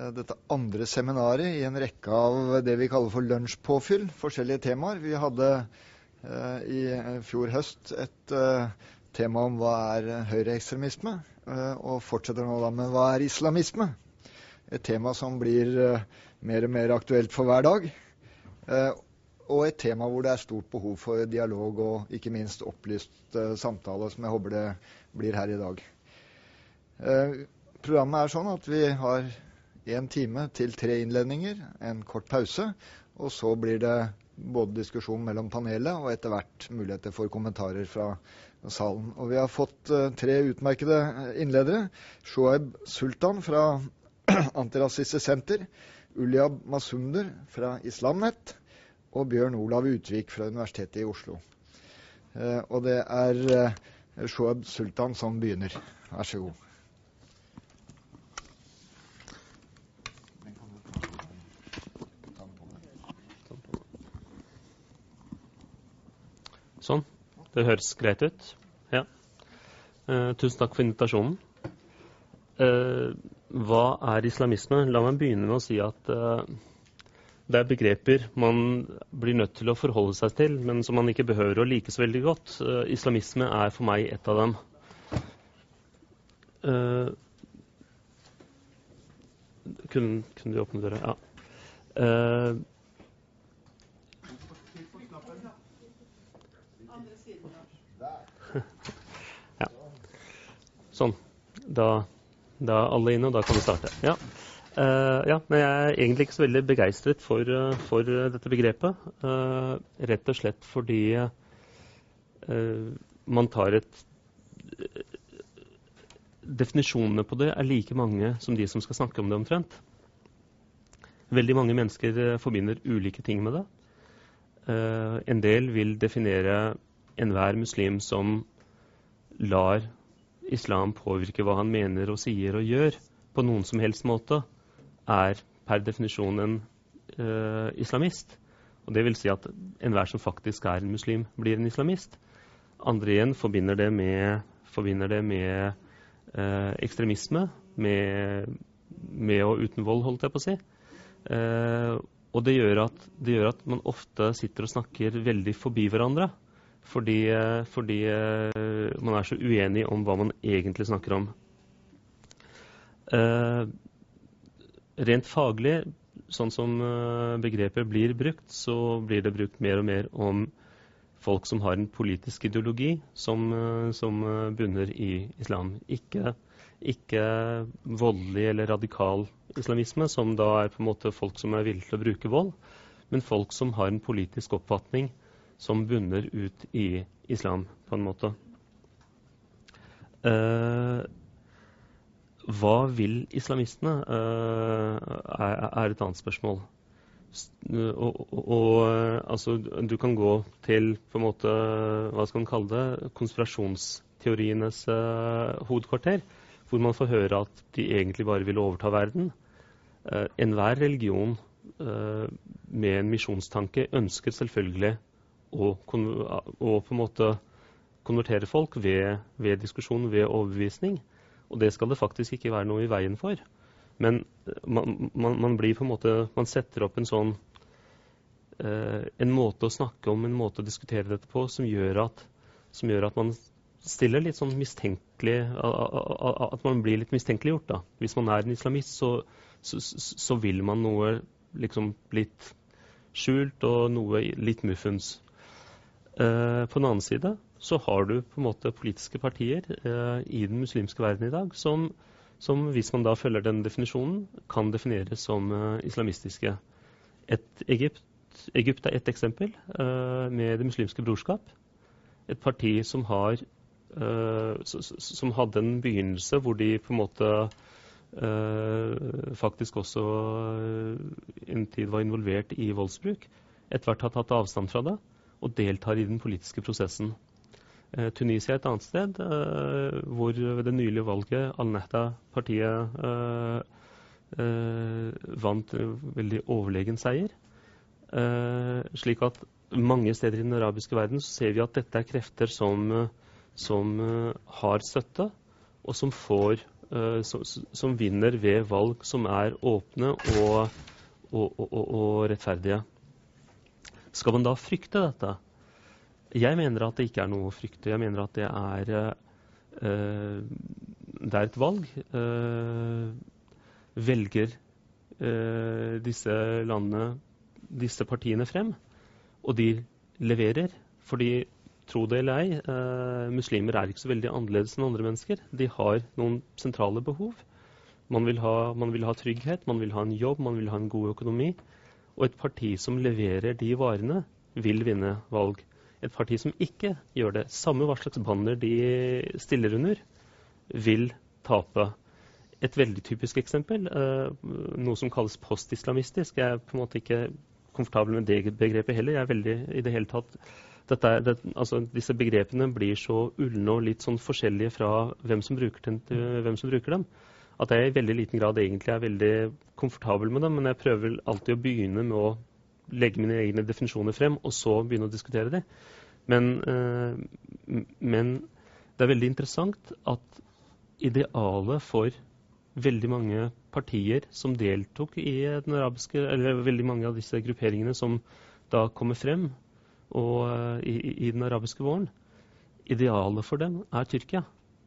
dette andre seminaret i en rekke av det vi kaller for lunsjpåfyll, forskjellige temaer. Vi hadde i fjor høst et tema om hva høyreekstremisme, og fortsetter nå da med hva islamisme. Et tema som blir mer og mer aktuelt for hver dag, og et tema hvor det stort behov for dialog og ikke minst opplyst samtale, som jeg håper det blir her i dag. Programmet sånn at vi har 1 time til 3 innledninger, en kort pause, og så blir det både diskusjon mellom panelet og etter hvert muligheter for kommentarer fra salen. Og vi har fått 3 utmerkede innledere. Shoaib Sultan fra Antirasistisk Senter, Uliab Masunder fra Islamnet og Bjørn Olav Utvik fra Universitetet i Oslo. Og det Shoaib Sultan som begynner. Vær så god. Sånn, det høres greit ut. Ja. Tusen takk for invitasjonen. Hva islamisme? La meg begynne med å si at det begreper man blir nødt til å forholde seg til, men som man ikke behøver å like så veldig godt. Islamisme for meg et av dem. Kunne du åpne døra? Ja. Ja. Sånn. Da alle inne, og da kan vi starte. Ja. Men jeg egentlig ikke så veldig begeistret for dette begrepet. Rett og slett fordi man tar definisjonene på det like mange som de som skal snakke om det omtrent. Veldig mange mennesker forbinder ulike ting med det. En del vil definere enhver muslim som lar islam påvirke hva han mener og sier og gjør på noen som helst måte, per definisjon en islamist. Og det vil si at enhver som faktisk en muslim, blir en islamist. Andre igjen forbinder det med ekstremisme, med og uten vold, holdt jeg på å si. Og det gjør at man ofte sitter og snakker veldig forbi hverandre, fordi man så uenig om hva man egentlig snakker om. Rent faglig, sånn som begrepet blir brukt, så blir det brukt mer og mer om folk som har en politisk ideologi som bunner i islam. Ikke voldelig eller radikal islamisme, som da på en måte folk som villige til å bruke vold, men folk som har en politisk oppfatning som bunner ut i islam, på en måte. Hva vil islamistene? Et annet spørsmål. Altså, du kan gå til, på en måte, hva skal man kalle det, konspirasjonsteorienes hovedkvarter, hvor man får høre at de egentlig bare vil overta verden. Enhver religion med en misjonstanke ønsker selvfølgelig å på en måte konvertere folk ved diskusjon, ved overbevisning. Og det skal det faktisk ikke være noe i veien for. Men man blir på en måte, man setter opp en sånn, en måte å snakke om, en måte å diskutere dette på, som gjør at man stiller litt sånn mistenkelig, at man blir litt mistenkeliggjort da. Hvis man en islamist, så vil man noe liksom litt skjult og noe litt muffens. På den annen side så har du på en måte politiske partier i den muslimske verden i dag som hvis man da følger den definisjonen, kan defineres som islamistiske. Egypt et eksempel med Det muslimske brorskap. Et parti som hadde en begynnelse hvor de på en måte faktisk også en tid var involvert i voldsbruk. Etter hvert har tatt avstand fra det og deltar i den politiske prosessen. Tunisia et annet sted, hvor ved det nylige valget Al-Nahda-partiet vant veldig overlegen seier. Slik at mange steder i den arabiske verden så ser vi at dette krefter som har støtte, og som får som vinner ved valg som åpne og rettferdige. Skal man da frykte dette? Jeg mener at det ikke noe å frykte. Jeg mener at det et valg. Velger disse landene, disse partiene frem, og de leverer. Fordi, tro det eller ei, muslimer ikke så veldig annerledes enn andre mennesker. De har noen sentrale behov. Man vil ha trygghet, man vil ha en jobb, man vil ha en god økonomi. Og et parti som leverer de varene, vil vinne valg. Et parti som ikke gjør det, samme hva slags banner de stiller under, vil tape. Et veldig typisk eksempel, noe som kalles postislamistisk. Jeg på en måte ikke komfortabel med det begrepet heller. Jeg veldig i det hele tatt disse begrepene blir så ulne og litt sånn forskjellige fra hvem som bruker dem, at jeg i veldig liten grad egentlig veldig komfortabel med dem, men jeg prøver alltid å begynne med å legge mine egne definisjoner frem, og så begynne å diskutere det. Men det veldig interessant at idealet for veldig mange partier som deltok i den arabiske, eller veldig mange av disse grupperingene som da kommer frem i den arabiske våren, idealet for dem Tyrkia.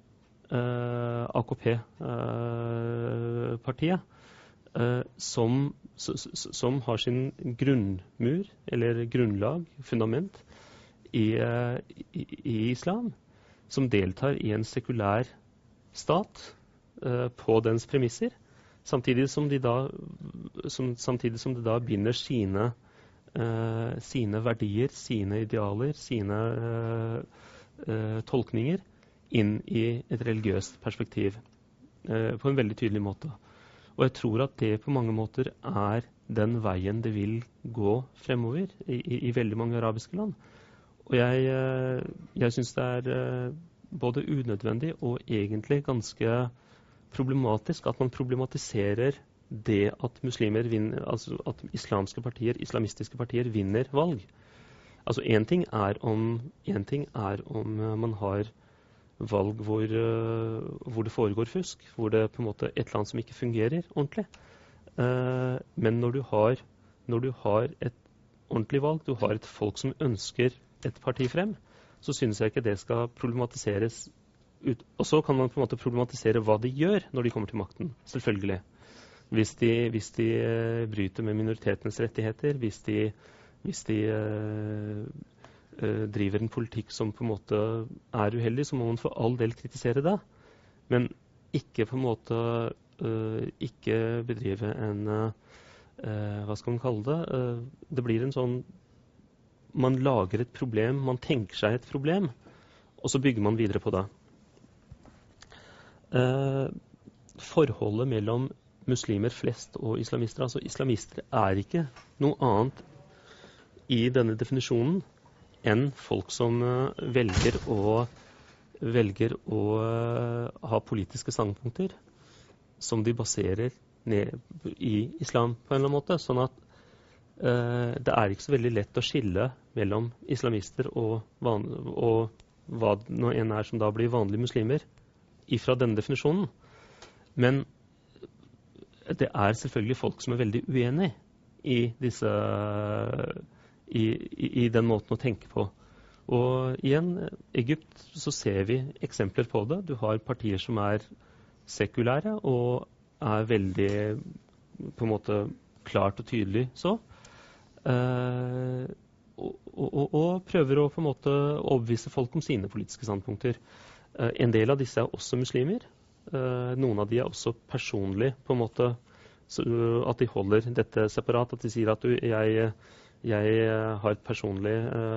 AKP-partiet, som har sin grunnmur, eller grunnlag, fundament, i islam, som deltar i en sekulær stat på dens premisser, samtidig som de da binder sine verdier, sine idealer, sine tolkninger inn i et religiøst perspektiv på en veldig tydelig måte. Og jeg tror at det på mange måter den veien det vil gå fremover i veldig mange arabiske land. Og jeg synes det både unødvendig og egentlig ganske problematisk at man problematiserer det at muslimer vinner, altså at islamistiske partier vinner valg. Altså en ting om man har valg hvor det foregår fusk, hvor det på en måte et eller annet som ikke fungerer ordentlig. Men når du har et ordentlig valg, du har et folk som ønsker et parti frem, så synes jeg ikke det skal problematiseres ut. Og så kan man på en måte problematisere hva de gjør når de kommer til makten, selvfølgelig. Hvis de bryter med minoritetenes rettigheter, hvis de driver en politikk som på en måte uheldig, så må man for all del kritisere det. Men ikke på en måte ikke bedrive en hva skal man kalle det? Det blir en sånn man lager et problem, man tenker seg et problem, og så bygger man videre på det. Forholdet mellom muslimer flest og islamister, altså islamister ikke noe annet i denne definisjonen enn folk som velger å ha politiske standpunkter som de baserer ned i islam på en eller annen måte, sånn at det ikke så veldig lett å skille mellom islamister og hva nå en som da blir vanlige muslimer ifra denne definisjonen. Men det selvfølgelig folk som veldig uenig i disse i den måten å tenke på. Og igjen, Egypt, så ser vi eksempler på det. Du har partier som sekulære og veldig på en måte klart og tydelig så. Og prøver å på en måte overbevise folk om sine politiske standpunkter. En del av disse også muslimer. Noen av de også personlig på en måte at de holder dette separat, at de sier at jeg har et personlig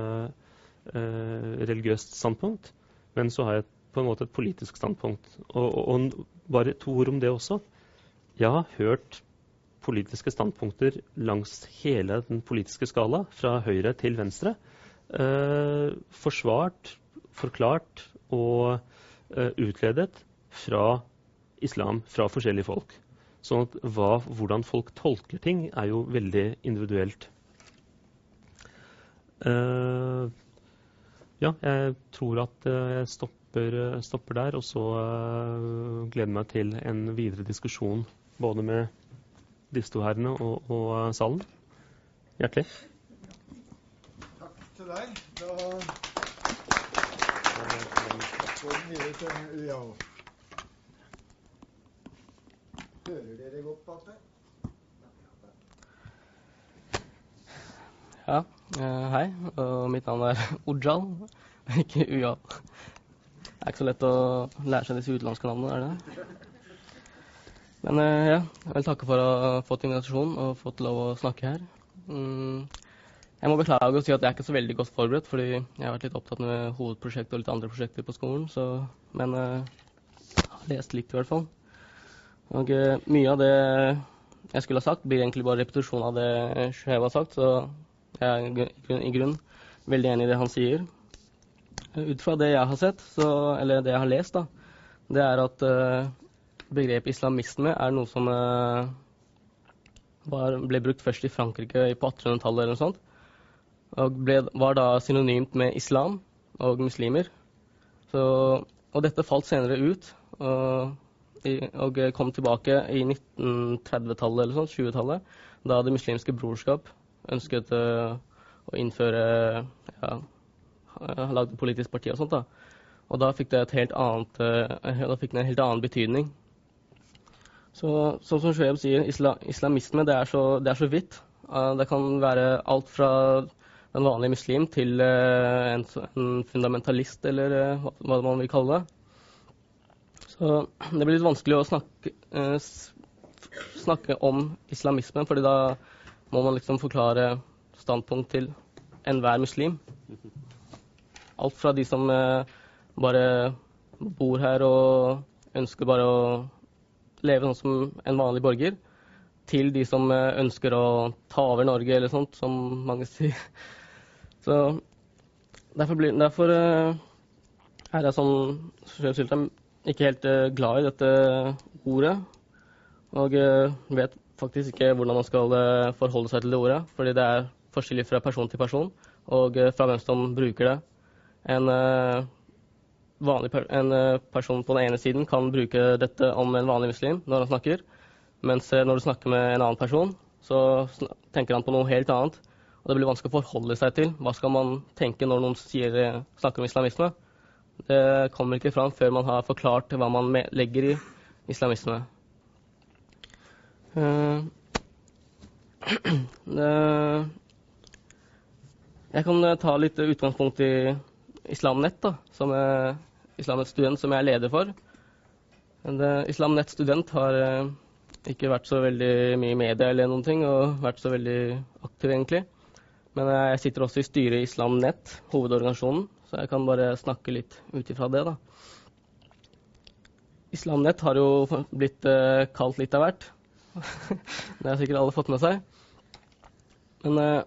religiøst standpunkt, men så har jeg på en måte et politisk standpunkt. Og bare 2 ord om det også. Jeg har hørt politiske standpunkter langs hele den politiske skala, fra høyre til venstre, forsvart, forklart og utledet fra islam, fra forskjellige folk. Sånn at hvordan folk tolker ting jo veldig individuelt. Ja, jeg tror at jeg stopper stopper der, og så gleder meg til en videre diskusjon både med disse to herrene og salen. Hjertelig. Takk til deg. Da går vi videre til UiA. Hører dere godt bak der? Ja, hei, og mitt navn Ojal, ikke Ujal. Det ikke så lett å lære seg disse utenlandske navnene, det? Men ja, jeg vil takke for å ha fått invitasjon og fått lov å snakke her. Jeg må beklage å si at jeg ikke så veldig godt forberedt, fordi jeg har vært litt opptatt med hovedprosjekt og litt andre prosjekter på skolen, men jeg har lest litt i hvert fall. Og mye av det jeg skulle ha sagt blir egentlig bare repetisjon av det Shoaib har sagt, så jeg er i grunn veldig enig i det han sier. Ut fra det jeg har sett, eller det jeg har lest, det at begrepet islamisme noe som ble brukt først i Frankrike på 1800-tallet eller noe sånt, og var da synonymt med islam og muslimer. Og dette falt senere ut, og kom tilbake i 1930-tallet eller sånt, 20-tallet, da Det muslimske brorskap ønsket å innføre, lagde politisk parti og sånt da. Og da fikk det en helt annen betydning. Sånn som Shoaib sier, islamisme, det er så vidt. Det kan være alt fra den vanlige muslim til en fundamentalist, eller hva man vil kalle det. Så det blir litt vanskelig å snakke om islamisme, fordi da må man liksom forklare standpunkt til enhver muslim. Alt fra de som bare bor her og ønsker bare å leve sånn som en vanlig borger, til de som ønsker å ta over Norge eller sånt, som mange sier. Så derfor jeg som ikke helt glad i dette ordet, og vet faktisk ikke hvordan man skal forholde seg til det ordet, fordi det forskjellig fra person til person, og fra hvem som bruker det. En person på den ene siden kan bruke dette om en vanlig muslim når han snakker, mens når du snakker med en annen person, så tenker han på noe helt annet, og det blir vanskelig å forholde seg til. Hva skal man tenke når noen snakker om islamisme? Det kommer ikke fram før man har forklart hva man legger i islamisme. Jeg kan ta litt utgangspunkt i Islamnett, som Islamnett-student som jeg er leder for. Islamnett-student har ikke vært så veldig mye i media eller noen ting, og vært så veldig aktiv egentlig. Men jeg sitter også i styret i Islamnett, hovedorganisasjonen, så jeg kan bare snakke litt ut ifra det da. Islamnett har jo blitt kalt litt av hvert. Det har sikkert alle fått med seg. Men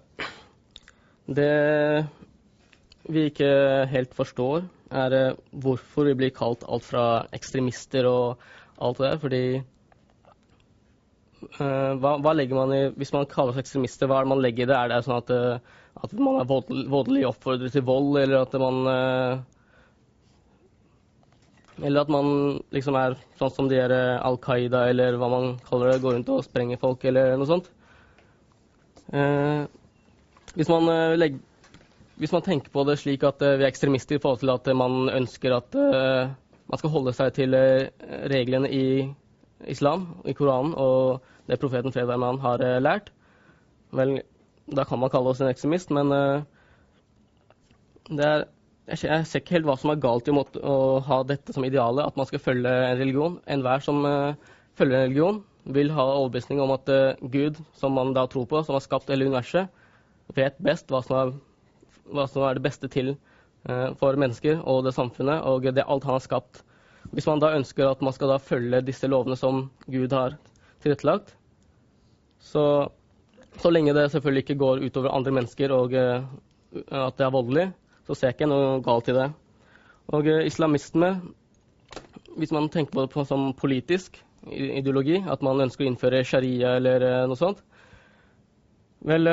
det vi ikke helt forstår, hvorfor vi blir kalt alt fra ekstremister og alt det der, fordi hva legger man i, hvis man kaller oss ekstremister, hva man legger i det? Det sånn at man voldelig oppfordret til vold, eller at man liksom sånn som de Al-Qaida, eller hva man kaller det, går rundt og sprenger folk, eller noe sånt. Hvis man tenker på det slik at vi er ekstremister i forhold til at man ønsker at man skal holde seg til reglene i islam, i Koranen, og det profeten fred være med han har lært, vel, da kan man kalle oss en ekstremist, men jeg ser ikke helt hva som galt i å ha dette som ideale, at man skal følge en religion. Enhver som følger en religion vil ha overbevisning om at Gud, som man da tror på, som har skapt hele universet, vet best hva som det beste til for mennesker og det samfunnet, og det alt han har skapt. Hvis man da ønsker at man skal da følge disse lovene som Gud har tilrettelagt, så lenge det selvfølgelig ikke går utover andre mennesker og at det voldelig, så ser jeg ikke noe galt i det. Og islamisme, hvis man tenker på det som politisk ideologi, at man ønsker å innføre sharia eller noe sånt, vel,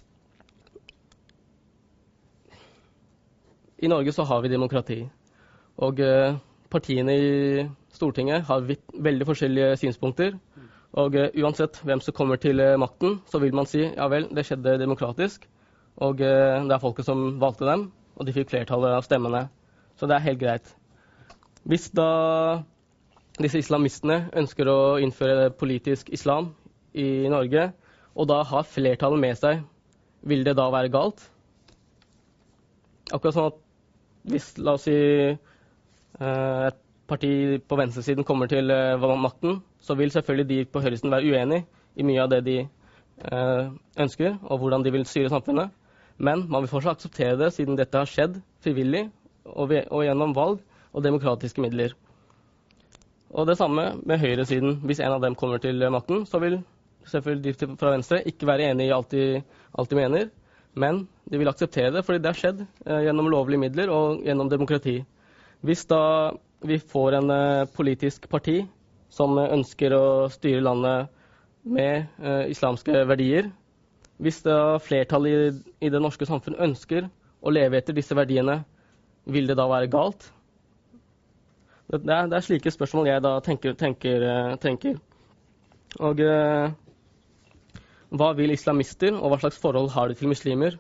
i Norge så har vi demokrati. Og partiene i Stortinget har veldig forskjellige synspunkter. Og uansett hvem som kommer til makten, så vil man si, ja vel, det skjedde demokratisk. Og det er folket som valgte dem, og de fikk flertallet av stemmene. Så det er helt greit. Hvis da disse islamistene ønsker å innføre politisk islam i Norge, og da har flertallet med seg, vil det da være galt? Akkurat sånn at hvis, la oss si, et parti på venstresiden kommer til makten, så vil selvfølgelig de på høyresiden være uenige i mye av det de ønsker, og hvordan de vil styre samfunnet. Men man vil fortsatt akseptere det, siden dette har skjedd frivillig og gjennom valg og demokratiske midler. Og det samme med høyresiden. Hvis en av dem kommer til makten, så vil selvfølgelig de fra venstre ikke være enige i alt de mener, men de vil akseptere det, fordi det har skjedd gjennom lovlige midler og gjennom demokrati. Hvis da vi får en politisk parti som ønsker å styre landet med islamske verdier, hvis da flertallet i det norske samfunn ønsker å leve etter disse verdiene, vil det da være galt? Det er slike spørsmål jeg da tenker. Og hva vil islamister, og hva slags forhold har de til muslimer?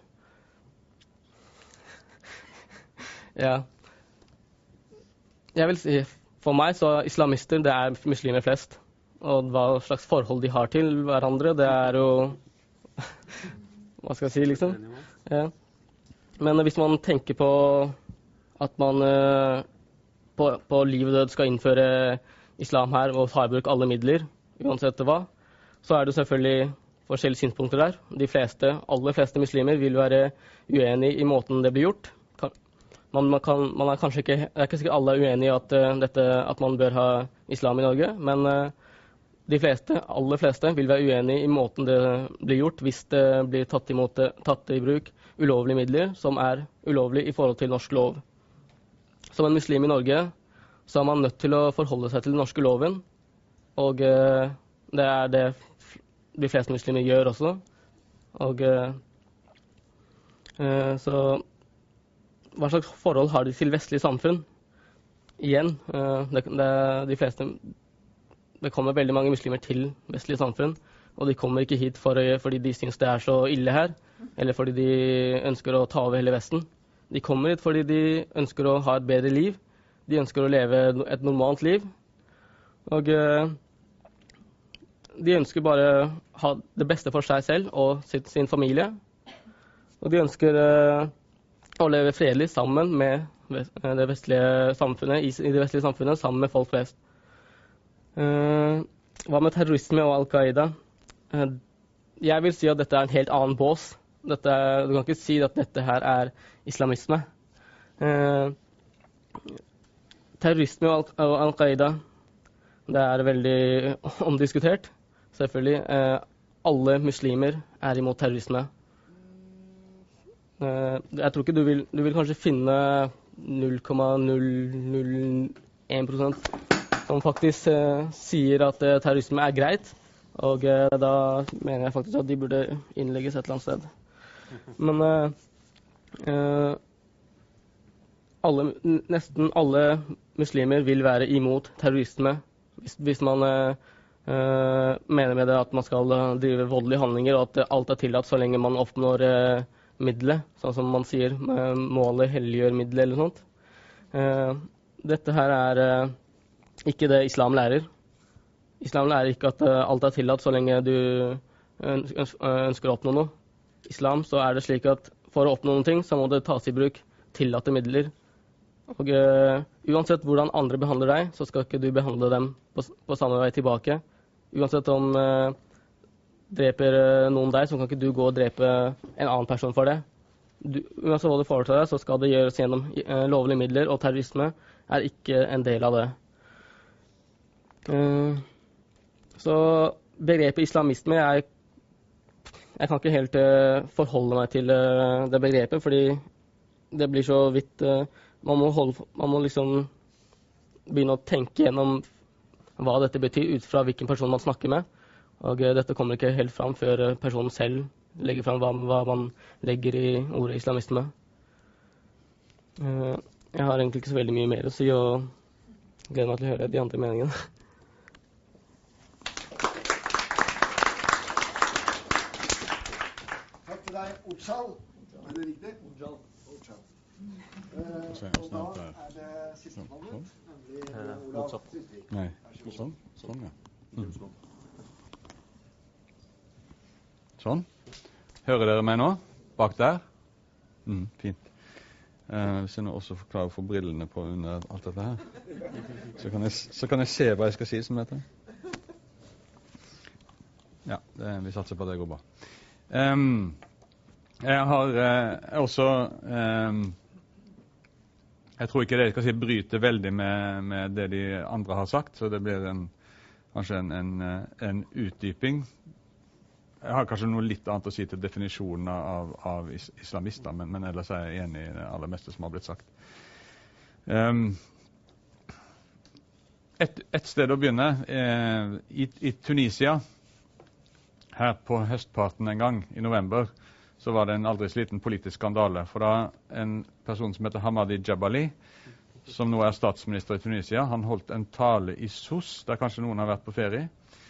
Ja. Jeg vil si, for meg så islamister, det er muslimer flest. Og hva slags forhold de har til hverandre, det er jo hva skal jeg si, liksom? Ja. Men hvis man tenker på at man på liv og død skal innføre islam her og ta i bruk alle midler, uansett hva, så er det selvfølgelig forskjellige synspunkter der. De aller fleste muslimer vil være uenige i måten det blir gjort. Man er kanskje ikke, det er ikke sikkert alle er uenige i at man bør ha islam i Norge, men de aller fleste vil være uenige i måten det blir gjort hvis det blir tatt i bruk ulovlige midler som er ulovlige i forhold til norsk lov. Som en muslim i Norge så er man nødt til å forholde seg til den norske loven, og det er det de fleste muslimer gjør også. Og så hva slags forhold har de til vestlige samfunn? Igjen, det kommer veldig mange muslimer til vestlige samfunn, og de kommer ikke hit fordi de synes det er så ille her, eller fordi de ønsker å ta over hele Vesten. De kommer hit fordi de ønsker å ha et bedre liv, de ønsker å leve et normalt liv, og de ønsker bare ha det beste for seg selv og sin familie, og de ønsker å leve fredelig sammen med det vestlige samfunnet, i det vestlige samfunnet, sammen med folk flest. Hva med terrorisme og Al-Qaida? Jeg vil si at dette er en helt annen bås. Du kan ikke si at dette her er islamisme. Terrorisme og Al-Qaida, det er veldig omdiskutert, selvfølgelig. Alle muslimer er imot terrorisme. Jeg tror ikke du vil kanskje finne 0,001% som faktisk sier at terrorisme er greit, og da mener jeg faktisk at de burde innlegges et eller annet sted. Men nesten alle muslimer vil være imot terrorisme hvis man mener med det at man skal drive voldelige handlinger, og at alt er tillatt så lenge man oppnår middelet, sånn som man sier, målet helliggjør middelet eller noe sånt. Dette her er ikke det islam lærer. Islam lærer ikke at alt er tillatt så lenge du ønsker å oppnå noe. Islam så er det slik at for å oppnå noen ting, så må det tas i bruk tillatte midler. Og uansett hvordan andre behandler deg, så skal ikke du behandle dem på samme vei tilbake. Uansett om dreper noen deg, så kan ikke du gå og drepe en annen person for det. Uansett hva du foretar deg, så skal det gjøres gjennom lovlige midler, og terrorisme er ikke en del av det. Så begrepet islamisme, jeg kan ikke helt forholde meg til det begrepet, fordi det blir så vidt, man må liksom begynne å tenke gjennom hva dette betyr ut fra hvilken person man snakker med, og dette kommer ikke helt fram før personen selv legger fram hva man legger i ordet islamisme. Jeg har egentlig ikke så veldig mye mer å si, og gleder meg til å høre de andre meningene. Takk til deg, Otsal. Er det riktig? Otsal. Og da det siste tallet, nemlig Olav Tysvik. Nei, sånn ja. Sånn. Hører dere meg nå? Bak der? Fint. Hvis jeg nå også forklarer å få brillene på under alt dette her, så kan jeg se hva jeg skal si, som heter. Ja, vi satser på at det går bra. Jeg har også jeg tror ikke det jeg skal si bryter veldig med det de andre har sagt, så det blir kanskje en utdyping. Jeg har kanskje noe litt annet å si til definisjonen av islamister, men ellers er jeg enig i det aller meste som har blitt sagt. Et sted å begynne, i Tunisia, her på høstparten en gang i november, så var det en aldri så liten politisk skandale. For da en person som heter Hamadi Jabali, som nå er statsminister i Tunisia, han holdt en tale i Sousse, der kanskje noen har vært på ferie,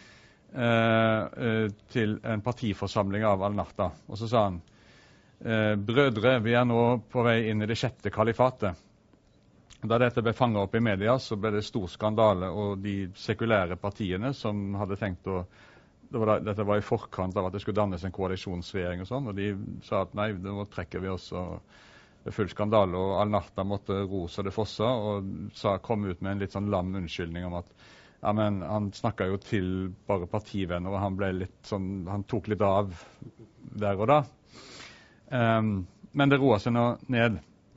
til en partiforsamling av Al-Nahda. Og så sa han, brødre, vi er nå på vei inn i det 6. kalifatet. Da dette ble fanget opp i media, så ble det stor skandale, og de sekulære partiene som hadde tenkt å dette var i forkant av at det skulle dannes en koalisjonsregjering og sånn, og de sa at nei, nå trekker vi oss, og det er full skandale, og Al-Nahda måtte ro så det fossa, og kom ut med en litt sånn lam unnskyldning om at ja, men han snakket jo til bare partivenner, og han ble litt sånn, han tok litt av der og da. Men det roet seg nå ned.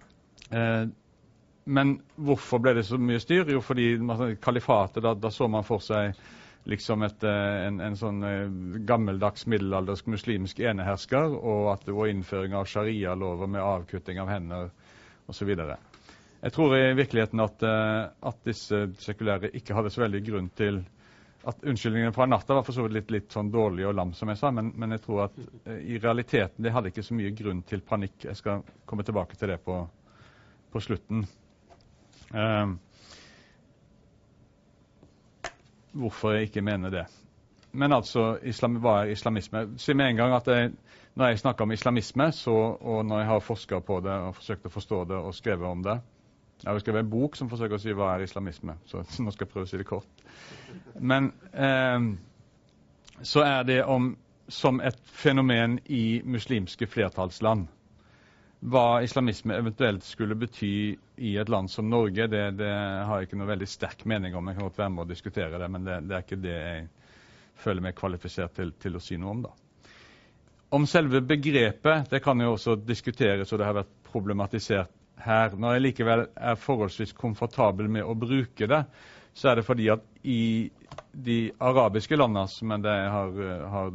Men hvorfor ble det så mye styr? Jo, fordi kalifatet, da så man for seg liksom en sånn gammeldags middelaldersk muslimsk enehersker, og at det var innføring av sharia-lover med avkutting av hender og så videre. Jeg tror i virkeligheten at disse sekulære ikke hadde så veldig grunn til at unnskyldningen fra natta var for så vidt litt sånn dårlig og lam, som jeg sa, men jeg tror at i realiteten det hadde ikke så mye grunn til panikk. Jeg skal komme tilbake til det på slutten. Hvorfor jeg ikke mener det. Men altså, hva er islamisme? Si med en gang at når jeg snakker om islamisme, og når jeg har forsket på det og forsøkt å forstå det og skrevet om det, jeg har skrevet en bok som forsøker å si hva er islamisme, så nå skal jeg prøve å si det kort. Men så er det som et fenomen i muslimske flertallsland. Hva islamisme eventuelt skulle bety i et land som Norge, det har jeg ikke noe veldig sterk mening om. Jeg kan godt være med å diskutere det, men det er ikke det jeg føler meg kvalifisert til å si noe om da. Om selve begrepet, det kan jo også diskuteres, og det har vært problematisert her. Når jeg likevel er forholdsvis komfortabel med å bruke det, så er det fordi at i de arabiske landene, som er det jeg har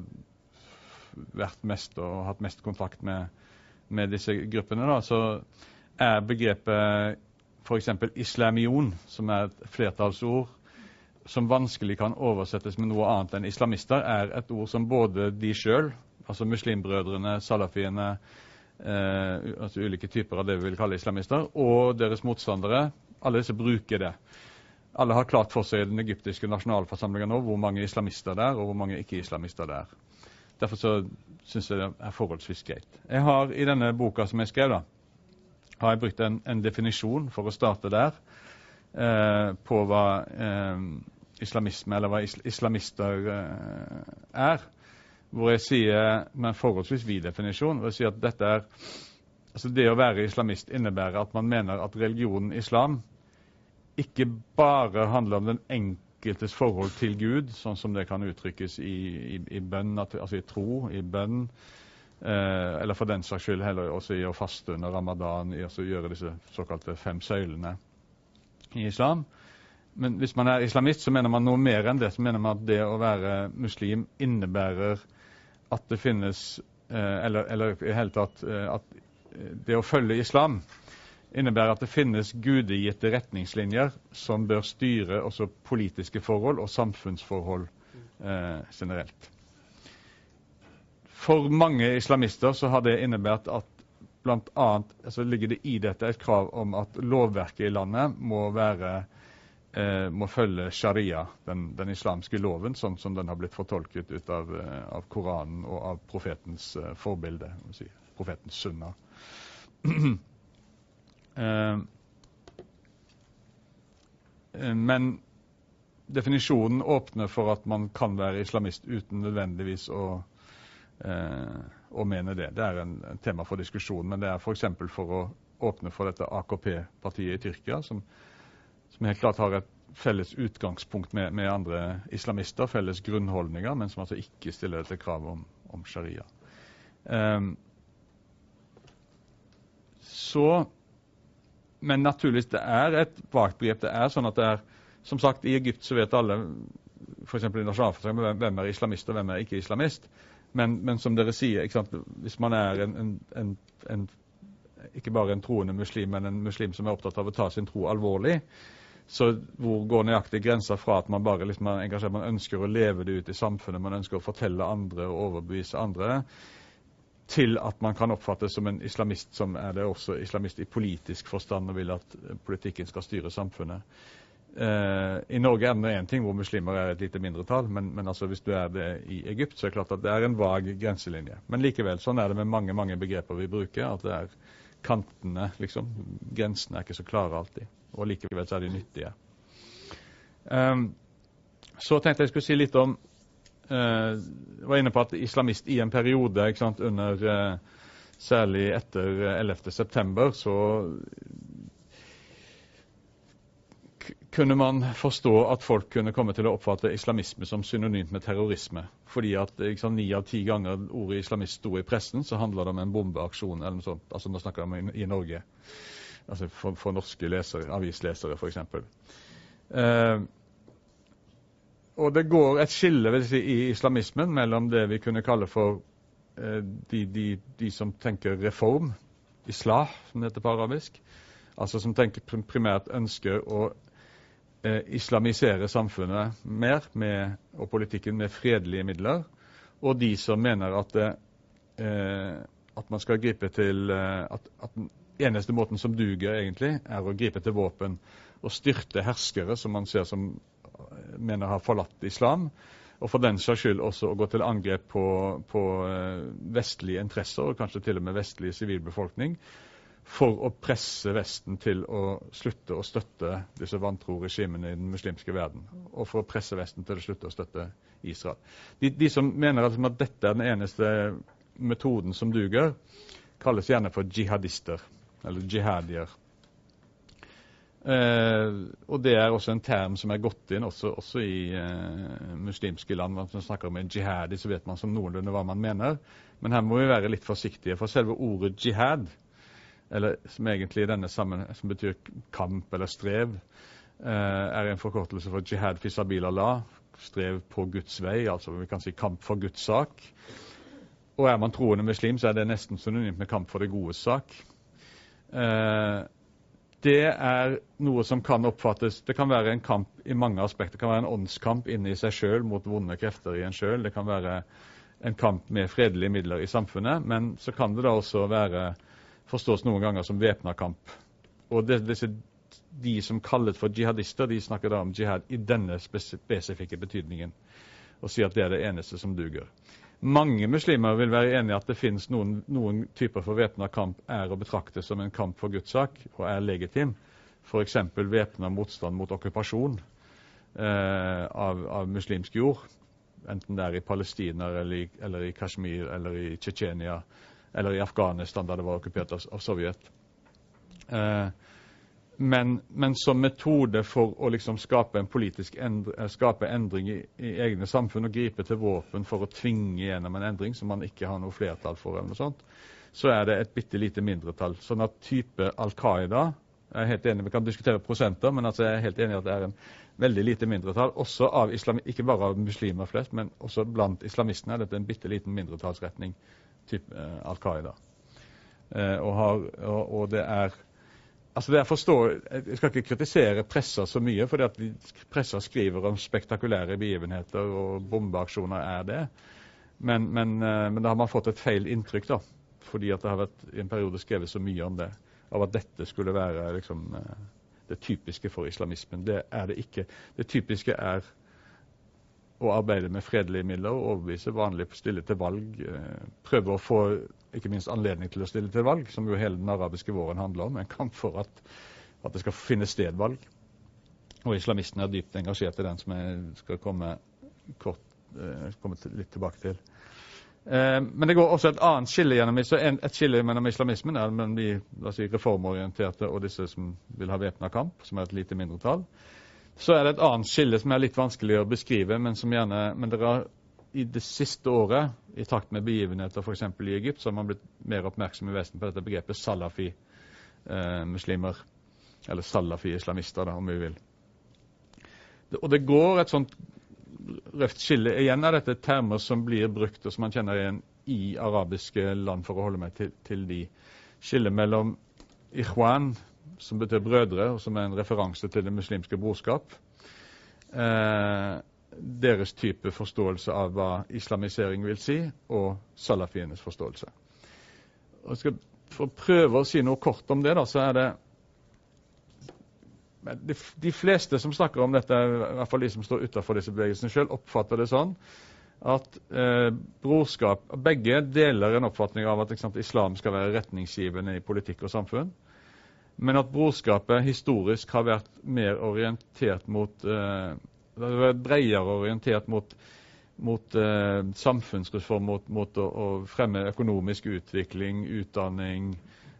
vært mest og hatt mest kontakt med disse gruppene, da, så er begrepet for eksempel islamion, som er et flertallsord, som vanskelig kan oversettes med noe annet enn islamister, er et ord som både de selv, altså muslimbrødrene, salafiene, altså ulike typer av det vi vil kalle islamister, og deres motstandere, alle disse bruker det. Alle har klart for seg i den egyptiske nasjonalforsamlingen nå hvor mange islamister det er, og hvor mange ikke-islamister det er. Derfor så synes jeg det er forholdsvis greit. Jeg har i denne boka som jeg skrev da, har jeg brukt en definisjon for å starte der, på hva islamisme, eller hva islamister er, hvor jeg sier, med en forholdsvis vid definisjon, hvor jeg sier at dette altså det å være islamist innebærer at man mener at religionen islam ikke bare handler om den enkeltes forhold til Gud, sånn som det kan uttrykkes i bønn, altså i tro, i bønn, eller for den saks skyld heller også i å faste under ramadan, i å gjøre disse såkalte 5 søylene i islam. Men hvis man er islamist, så mener man noe mer enn det. Så mener man at det å være muslim innebærer at det finnes, eller i hele tatt, at det å følge islam innebærer at det finnes gudegitte retningslinjer som bør styre også politiske forhold og samfunnsforhold generelt. For mange islamister så har det innebært at blant annet altså ligger det i dette et krav om at lovverket i landet må følge sharia, den islamske loven, sånn som den har blitt fortolket ut av Koranen og av profetens forbilde, profetens sunna. Men definisjonen åpner for at man kan være islamist uten nødvendigvis å mene det. Det en tema for diskusjon, men det for eksempel for å åpne for dette AKP-partiet i Tyrkia, som helt klart har et felles utgangspunkt med andre islamister, felles grunnholdninger, men som altså ikke stiller dette krav om sharia. Men naturligvis, det et vagt begrep. Det sånn at det som sagt, i Egypt så vet alle, for eksempel i nasjonalforsamlingen, hvem islamist og hvem ikke islamist. Men som dere sier, ikke sant, hvis man ikke bare en troende muslim, men en muslim som opptatt av å ta sin tro alvorlig, så hvor går nøyaktig grenser fra at man bare liksom engasjerer, man ønsker å leve det ut i samfunnet, man ønsker å fortelle andre og overbevise andre, til at man kan oppfattes som en islamist som det også islamist i politisk forstand og vil at politikken skal styre samfunnet. I Norge det en ting hvor muslimer et lite mindretall, men altså hvis du det i Egypt, så det klart at det en vag grenselinje. Men likevel, sånn det med mange begreper vi bruker, at det kantene, liksom, grensene ikke så klare alltid, og likevel så de nyttige. Så tenkte jeg skulle si litt om, var inne på at islamist i en periode, ikke sant, under, særlig etter 11. september, så kunne man forstå at folk kunne komme til å oppfatte islamisme som synonymt med terrorisme. Fordi at 9 av 10 ganger ordet islamist sto i pressen, så handler det om en bombeaksjon eller noe sånt. Altså nå snakker jeg om i Norge. Altså for norske avislesere for eksempel. Og det går et skille vil si, i islamismen mellom det vi kunne kalle for de som tenker reform, islah, som det heter på arabisk. Altså som tenker primært ønsker å islamisere samfunnet mer og politikken med fredelige midler, og de som mener at man skal gripe til at den eneste måten som duger egentlig å gripe til våpen og styrte herskere som man ser som mener har forlatt islam, og for den saks skyld også å gå til angrep på vestlige interesser og kanskje til og med vestlig sivilbefolkning, for å presse Vesten til å slutte å støtte disse vantro regimene i den muslimske verden, og for å presse Vesten til å slutte å støtte Israel. De som mener at dette den eneste metoden som duger, kalles gjerne for jihadister, eller jihadier. Og det også en term som gått inn også i muslimske land. Når man snakker om en jihadi, så vet man som noenlunde hva man mener. Men her må vi være litt forsiktige, for selve ordet jihad, eller som egentlig i denne sammenheng, som betyr kamp eller strev, en forkortelse for jihad fi sabil Allah, strev på Guds vei, altså vi kan si kamp for Guds sak. Og man troende muslim, så det nesten synonymt med kamp for det gode sak. Det noe som kan oppfattes, det kan være en kamp i mange aspekter, det kan være en åndskamp inne i seg selv mot vonde krefter i en selv, det kan være en kamp med fredelige midler i samfunnet, men så kan det da også forstås noen ganger som væpnet kamp. Og de som kalles for jihadister, de snakker da om jihad i denne spesifikke betydningen, og sier at det det eneste som duger. Mange muslimer vil være enige at det finnes noen typer for væpnet kamp å betrakte som en kamp for Guds sak, og legitim. For eksempel væpnet motstand mot okkupasjon av muslimsk jord, enten det i Palestina, eller i Kashmir, eller i Tsjetsjenia, eller i Afghanistan, da det var okkupert av Sovjet. Men som metode for å liksom skape en politisk endring i egne samfunn og gripe til våpen for å tvinge gjennom en endring som man ikke har noe flertall for, eller noe sånt, så det et bitte lite mindretall. Sånn at type Al-Qaida, jeg helt enig, vi kan diskutere prosenter, men altså jeg helt enig at det en veldig lite mindretall, også av ikke bare av muslimer flest, men også blant islamistene dette en bitte liten mindretallsretning, type Al-Qaida. Og det altså det jeg skal ikke kritisere presser så mye, fordi at presser skriver om spektakulære begivenheter, og bombeaksjoner det. Men da har man fått et feil inntrykk da, fordi at det har vært i en periode skrevet så mye om det, av at dette skulle være liksom, det typiske for islamismen. Det er det ikke. Det typiske er å arbeide med fredelige midler og overbevise vanlig stille til valg, prøve å få ikke minst anledning til å stille til valg, som jo hele den arabiske våren handler om, en kamp for at det skal finne sted valg. Og islamistene er dypt engasjert i den, som jeg skal komme litt tilbake til. Men det går også et annet skille et skille mellom islamismen mellom de reformorienterte og disse som vil ha væpnet kamp, som er et lite mindretall. Så er det et annet skille som er litt vanskelig å beskrive, men dere har i det siste året, i takt med begivenheter for eksempel i Egypt, så har man blitt mer oppmerksom i Vesten på dette begrepet salafi-muslimer, eller salafi-islamister da, om vi vil. Og det går et sånt røft skille. Igjen er dette termer som blir brukt, og som man kjenner igjen i arabiske land, for å holde meg til de. Skille mellom ikhwan, som betyr brødre, og som er en referanse til det muslimske brorskap. Deres type forståelse av hva islamisering vil si, og salafienes forståelse. Og for å prøve å si noe kort om det, da, så er det de fleste som snakker om dette, i hvert fall de som står utenfor disse bevegelsene selv, oppfatter det sånn at brorskap, begge deler en oppfatning av at islam skal være retningsgivende i politikk og samfunn, men at brorskapet historisk har vært mer orientert mot bredere orientert mot samfunnsreform, mot å fremme økonomisk utvikling, utdanning,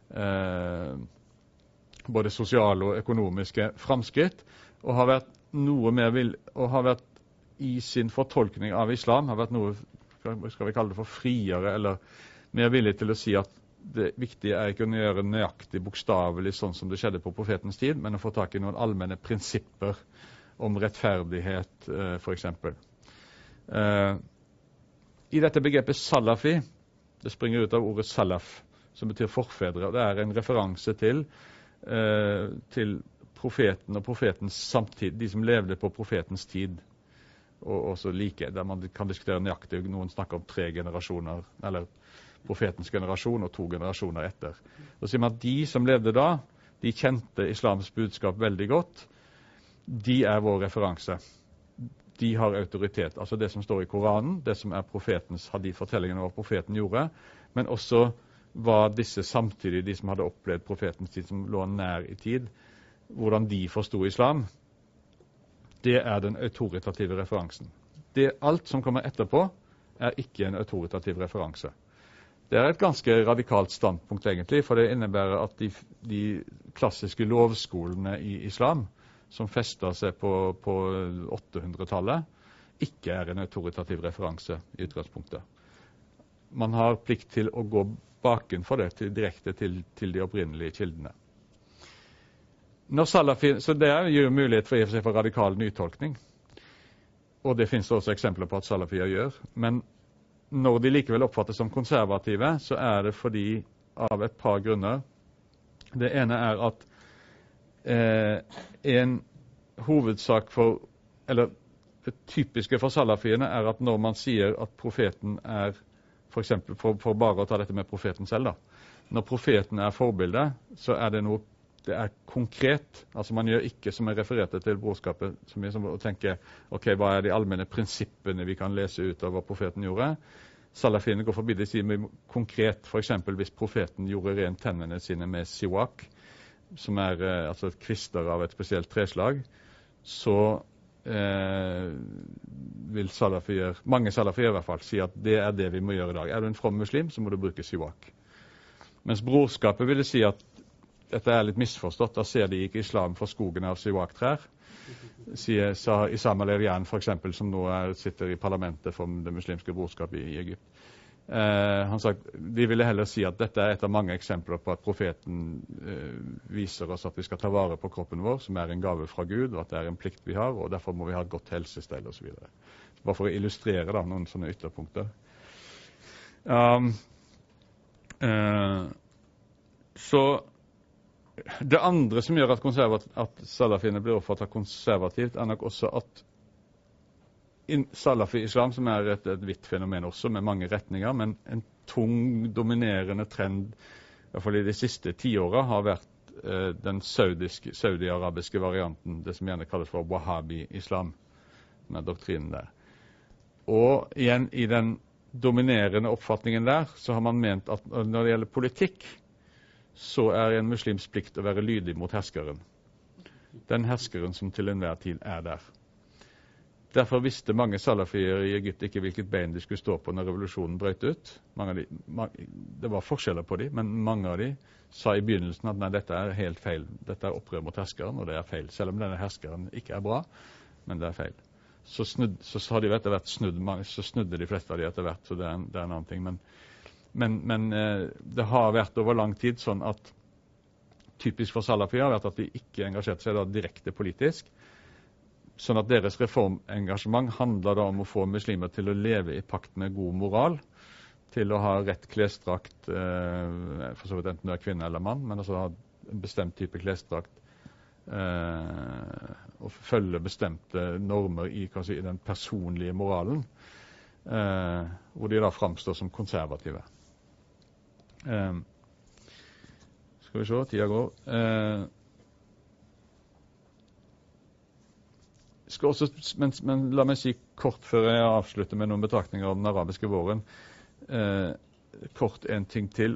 både sosiale og økonomiske framskritt, og har vært noe mer og har vært i sin fortolkning av islam, har vært noe, skal vi kalle det for friere, eller mer villig til å si at det viktige er ikke å gjøre nøyaktig bokstavelig sånn som det skjedde på profetens tid, men å få tak i noen allmenne prinsipper om rettferdighet, for eksempel. I dette begrepet salafi, det springer ut av ordet salaf, som betyr forfedre, og det er en referanse til profeten og profetens samtid, de som levde på profetens tid, og også like, der man kan diskutere nøyaktig, noen snakker om 3 generasjoner, eller profetens generasjon og 2 generasjoner etter. Så sier man at de som levde da, de kjente islams budskap veldig godt, de er vår referanse. De har autoritet, altså det som står i Koranen, det som er profetens, de fortellingene hva profeten gjorde, men også hva disse samtidig, de som hadde opplevd profetens tid, som lå nær i tid, hvordan de forstod islam, det er den autoritative referansen. Alt som kommer etterpå, er ikke en autoritativ referanse. Det er et ganske radikalt standpunkt egentlig, for det innebærer at de klassiske lovskolene i islam, som festet seg på 800-tallet, ikke er en autoritativ referanse i utgangspunktet. Man har plikt til å gå bakenfor det, direkte til de opprinnelige kildene. Så det gir mulighet for radikal nytolkning, og det finnes også eksempler på at salafier gjør, men når de likevel oppfattes som konservative, så er det fordi av et par grunner. Det ene er at en hovedsak eller det typiske for salafiene er at når man sier at profeten er, for eksempel for bare å ta dette med profeten selv da, når profeten er forbildet, så er det noe, det er konkret, altså man gjør ikke som jeg refererte til brorskapet, som er som å tenke, ok, hva er de allmenne prinsippene vi kan lese ut av hva profeten gjorde? Salafiene går forbi det, sier konkret, for eksempel hvis profeten gjorde rent tennene sine med siwak, som er altså kvister av et spesielt treslag, så vil mange salafier i hvert fall si at det er det vi må gjøre i dag. Er du en from muslim, så må du bruke siwak. Mens brorskapet ville si at dette er litt misforstått, da ser de ikke islam for skogen av siwak-trær. Sier Isam al-Erian for eksempel, som nå sitter i parlamentet for det muslimske brorskapet i Egypt. Han sa de ville heller si at dette er et av mange eksempler på at profeten viser oss at vi skal ta vare på kroppen vår, som er en gave fra Gud, og at det er en plikt vi har, og derfor må vi ha et godt helsestell og så videre. Bare for å illustrere da, noen sånne ytterpunkter. Så det andre som gjør at salafiene blir oppfattet konservativt, er nok også at salafi-islam, som er et vidt fenomen også, med mange retninger, men en tung, dominerende trend, i hvert fall i de siste 10 årene, har vært den saudi-arabiske varianten, det som gjerne kalles for wahhabi-islam, som er doktrinen der. Og igjen, i den dominerende oppfatningen der, så har man ment at når det gjelder politikk, så er en muslims plikt å være lydig mot herskeren. Den herskeren som til enhver tid er der. Derfor visste mange salafier i Egypt ikke hvilket bein de skulle stå på når revolusjonen brøt ut. Det var forskjeller på dem, men mange av dem sa i begynnelsen at nei, dette er helt feil. Dette er opprør mot herskeren, og det er feil. Selv om denne herskeren ikke er bra, men det er feil. Så har de etter hvert så snudde de fleste av dem etter hvert, så det er en annen ting. Men det har vært over lang tid sånn at typisk for salafier har vært at de ikke engasjerte seg da direkte politisk, sånn at deres reformengasjement handler da om å få muslimer til å leve i pakt med god moral, til å ha rett klesdrakt, for så vidt enten du er kvinne eller mann, men også ha en bestemt type klesdrakt, og følge bestemte normer i den personlige moralen, hvor de da framstår som konservative. Skal vi se, tida går. Skal også, men la meg si kort før jeg avslutter med noen betraktninger om den arabiske våren, kort en ting til.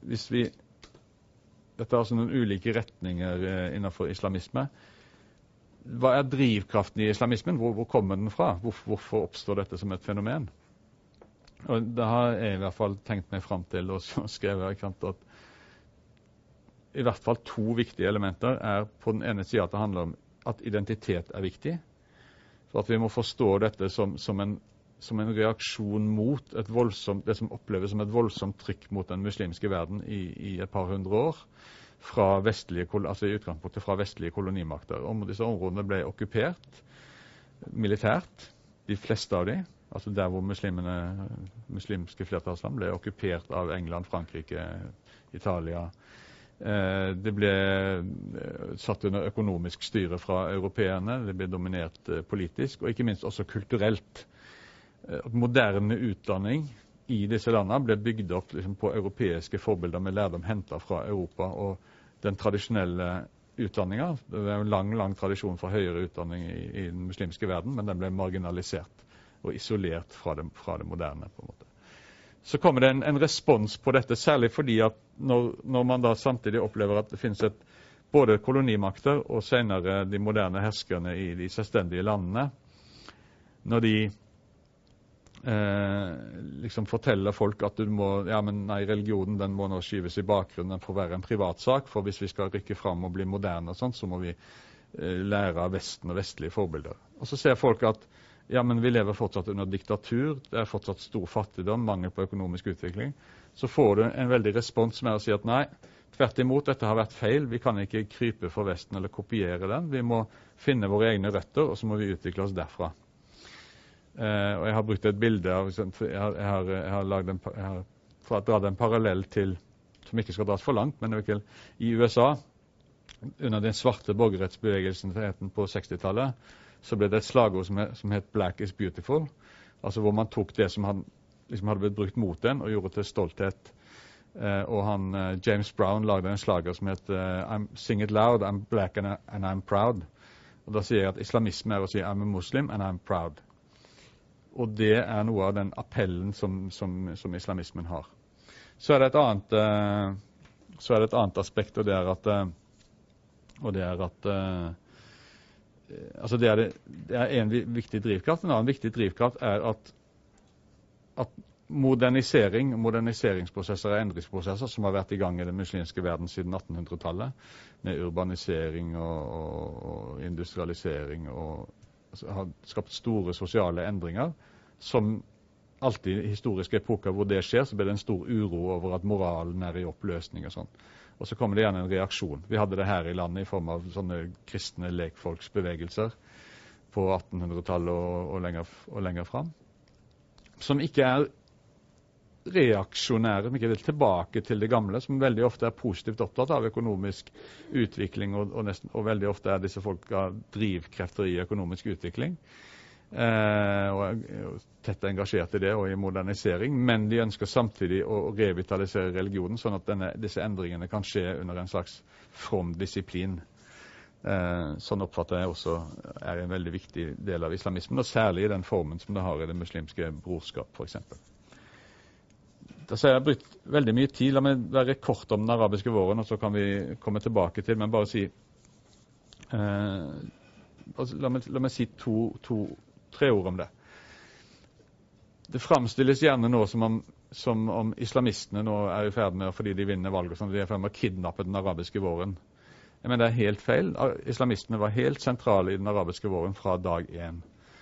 Dette er altså noen ulike retninger innenfor islamisme. Hva er drivkraften i islamismen? Hvor kommer den fra? Hvorfor oppstår dette som et fenomen? Og det har jeg i hvert fall tenkt meg frem til, og så skrev jeg at i hvert fall 2 viktige elementer er på den ene siden at det handler om at identitet er viktig, for at vi må forstå dette som en reaksjon mot det som oppleves som et voldsomt trykk mot den muslimske verden i et par hundre år, altså i utgangspunktet fra vestlige kolonimakter. Disse områdene ble okkupert militært, de fleste av dem, altså der hvor muslimske flertallsland ble okkupert av England, Frankrike, Italia. Det ble satt under økonomisk styre fra europeerne, det ble dominert politisk, og ikke minst også kulturelt. Moderne utdanning i disse landene ble bygd opp på europeiske forbilder med lærdom hentet fra Europa, og den tradisjonelle utdanningen, det er en lang tradisjon for høyere utdanning i den muslimske verden, men den ble marginalisert og isolert fra det moderne på en måte. Så kommer det en respons på dette, særlig fordi at når man da samtidig opplever at det finnes både kolonimakter og senere de moderne herskerne i de selvstendige landene, når de liksom forteller folk at religionen den må nå skyves i bakgrunnen, den får være en privatsak, for hvis vi skal rykke fram og bli moderne og sånt, så må vi lære av Vesten og vestlige forbilder. Og så ser folk at men vi lever fortsatt under diktatur, det er fortsatt stor fattigdom, mangel på økonomisk utvikling. Så får du en veldig respons med å si at nei, tvert imot, dette har vært feil, vi kan ikke krype for Vesten eller kopiere den, vi må finne våre egne røtter, og så må vi utvikle oss derfra. Og jeg har brukt et bilde av, jeg har dratt en parallell til, som ikke skal dras for langt, men i USA, under den svarte borgerrettsbevegelsen på 60-tallet, så ble det et slagord som het «Black is beautiful», altså hvor man tok det som hadde blitt brukt mot den og gjorde til stolthet. Og James Brown lagde en slager som het «Sing it loud, I'm black and I'm proud». Og da sier jeg at islamisme er å si «I'm a Muslim and I'm proud». Og det er noe av den appellen som islamismen har. Så er det et annet aspekt, og det er at altså det er en viktig drivkraft. En annen viktig drivkraft er at moderniseringsprosesser er endringsprosesser som har vært i gang i den muslimske verden siden 1800-tallet, med urbanisering og industrialisering, og har skapt store sosiale endringer, som alltid i historiske epoker hvor det skjer, så blir det en stor uro over at moralen er i oppløsning og sånn. Og så kommer det gjerne en reaksjon. Vi hadde det her i landet i form av sånne kristne lekfolksbevegelser på 1800-tallet og lenger fram, som ikke er reaksjonære, som ikke vil tilbake til det gamle, som veldig ofte er positivt opptatt av økonomisk utvikling, og veldig ofte er disse folka drivkrefter i økonomisk utvikling. og er tett engasjert i det og i modernisering, men de ønsker samtidig å revitalisere religionen, sånn at disse endringene kan skje under en slags from disiplin. Sånn oppfatter jeg også er en veldig viktig del av islamismen, og særlig i den formen som det har i det muslimske brorskap, for eksempel. Da har jeg brukt veldig mye tid. La meg være kort om den arabiske våren, og så kan vi komme tilbake til, men bare si la meg si tre ord om det. Det framstilles gjerne nå som om islamistene nå er i ferd med, fordi de vinner valget, de er i ferd med å kidnappe den arabiske våren. Men det er helt feil. Islamistene var helt sentrale i den arabiske våren fra dag 1.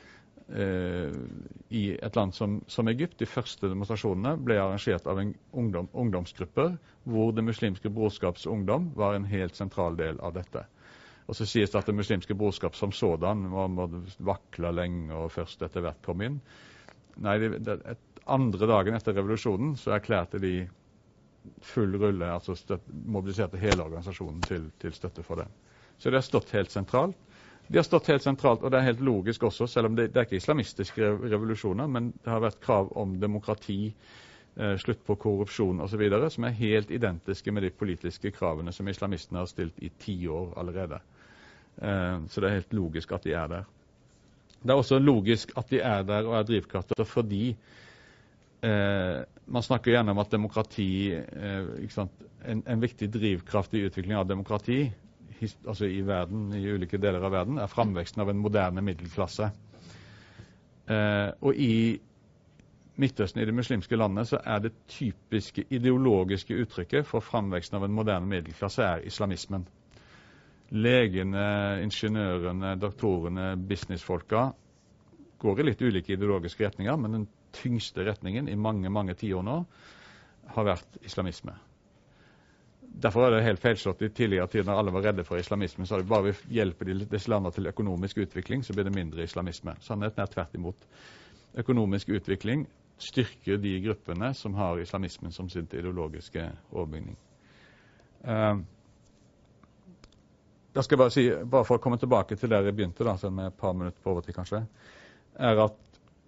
I et land som Egypt. De første demonstrasjonene ble arrangert av en ungdomsgrupper, hvor det muslimske brorskaps ungdom var en helt sentral del av dette. Og så sies det at det muslimske brorskap som sådan må vakle lenge og først etter hvert komme inn. Nei, andre dagen etter revolusjonen så erklærte de full rulle, altså mobiliserte hele organisasjonen til støtte for det. Så det har stått helt sentralt. De har stått helt sentralt, og det er helt logisk også, selv om det er ikke islamistiske revolusjoner, men det har vært krav om demokrati, slutt på korrupsjon og så videre, som er helt identiske med de politiske kravene som islamistene har stilt i 10 år allerede. Så det er helt logisk at de er der. Det er også logisk at de er der og er drivkrafter fordi man snakker gjerne om at demokrati, en viktig drivkraft i utvikling av demokrati, altså i verden, i ulike deler av verden, er framveksten av en moderne middelklasse. Og i Midtøsten, i de muslimske landene, så er det typiske ideologiske uttrykket for framveksten av en moderne middelklasse er islamismen. Legene, ingeniørene, doktorene, businessfolka går i litt ulike ideologiske retninger, men den tyngste retningen i mange tiår nå har vært islamisme. Derfor er det helt feilslått i tidligere tid når alle var redde for islamisme, så bare vi hjelper disse landene til økonomisk utvikling, så blir det mindre islamisme. Sannheten er tvert imot. Økonomisk utvikling styrker de gruppene som har islamismen som sin ideologiske overbygning. Da skal jeg bare si, bare for å komme tilbake til der jeg begynte, da, med et par minutter på overtid kanskje, er at